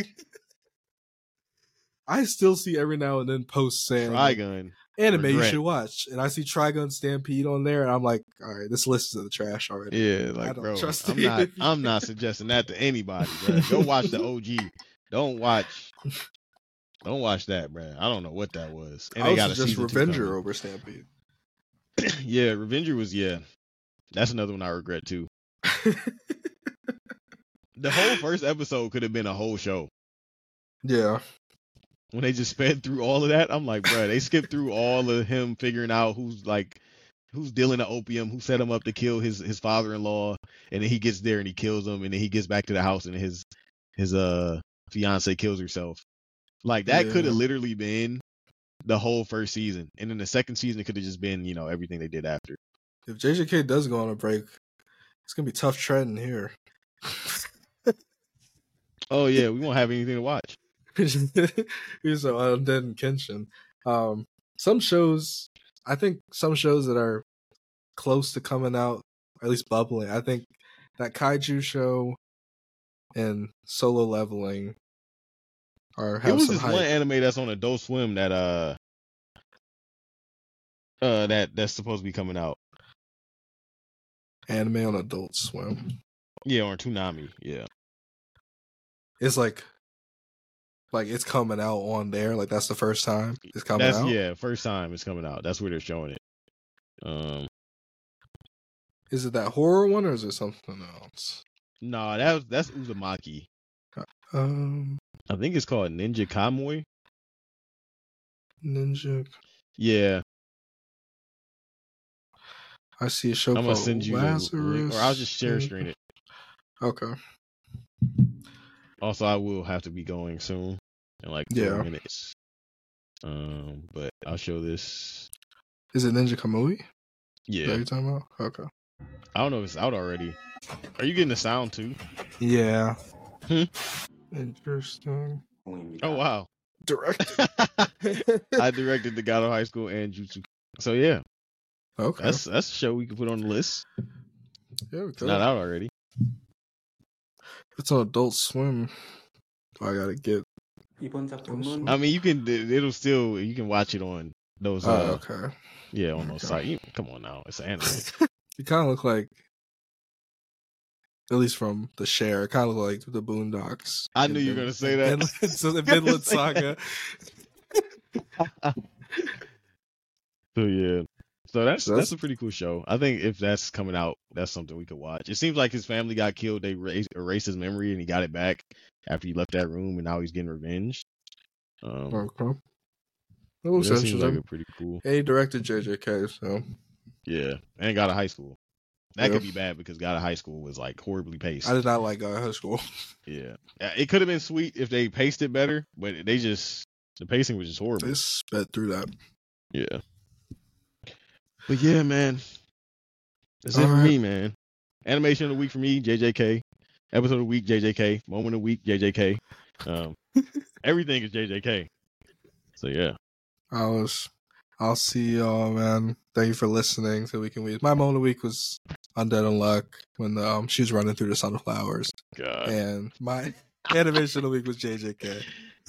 I still see every now and then posts saying Trigun anime regret. You should watch, and I see Trigun Stampede on there, and I'm like, all right, this list is in the trash already. Yeah, like, I don't bro, trust I'm not suggesting that to anybody, bro. Go watch the OG. Don't watch that, bro. I don't know what that was. And I was just Revenger over Stampede. Yeah, Revenger was That's another one I regret too. The whole first episode could have been a whole show. Yeah. When they just sped through all of that, I'm like, bro, they skipped through all of him figuring out who's dealing the opium, who set him up to kill his father-in-law, and then he gets there and he kills him, and then he gets back to the house and his fiance kills herself. Like that could have literally been the whole first season, and then the second season could have just been everything they did after. If JJK does go on a break, it's gonna be tough treading here. Oh yeah, we won't have anything to watch. He's so Undead and Kenshin. Some shows that are close to coming out, or at least bubbling. I think that Kaiju show and Solo Leveling are. It was this one anime that's on Adult Swim that that's supposed to be coming out. Anime on Adult Swim. Yeah, or Toonami. Yeah. It's like it's coming out on there. Like that's the first time it's coming out. Yeah, first time it's coming out. That's where they're showing it. Is it that horror one or is it something else? No, that's Uzumaki. I think it's called Ninja Kamui. Ninja. Yeah. I see a show I'm called gonna send you Lazarus. the link, or I'll just share screen it. Okay. Also, I will have to be going soon in like 4 minutes. But I'll show this. Is it Ninja Kamui? Yeah. Is that what you're talking about? Okay. I don't know if it's out already. Are you getting the sound too? Yeah. Interesting. Oh wow. Directed. I directed the Gato High School and Jutsu. So yeah. Okay. That's a show we can put on the list. Yeah, we could. It's not out already. It's on Adult Swim. I gotta get. I mean, you can watch it on those. Okay. Yeah, on those sites. Come on now, it's an anime. You kind of look like, at least from the share, it kind of look like the Boondocks. I knew you were gonna say that. So the Vinland Saga. So yeah. So that's a pretty cool show. I think if that's coming out, that's something we could watch. It seems like his family got killed. They erased his memory, and he got it back after he left that room, and now he's getting revenge. Okay. That seems like a pretty cool. And he directed JJK, so yeah, and got a high school. That could be bad because God of High School was like horribly paced. I did not like God of High School. Yeah, it could have been sweet if they paced it better, but the pacing was just horrible. They sped through that. Yeah. But yeah, man, that's it for me, man. Animation of the week for me, JJK. Episode of the week, JJK. Moment of the week, JJK. Everything is JJK. So yeah. I'll see y'all, man. Thank you for listening to Week in Week. My moment of the week was Undead Unluck when she was running through the sunflowers. God. And my animation of the week was JJK.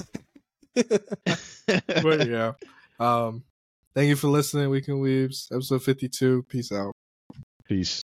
But yeah. Thank you for listening, Week in Weebs, episode 52. Peace out. Peace.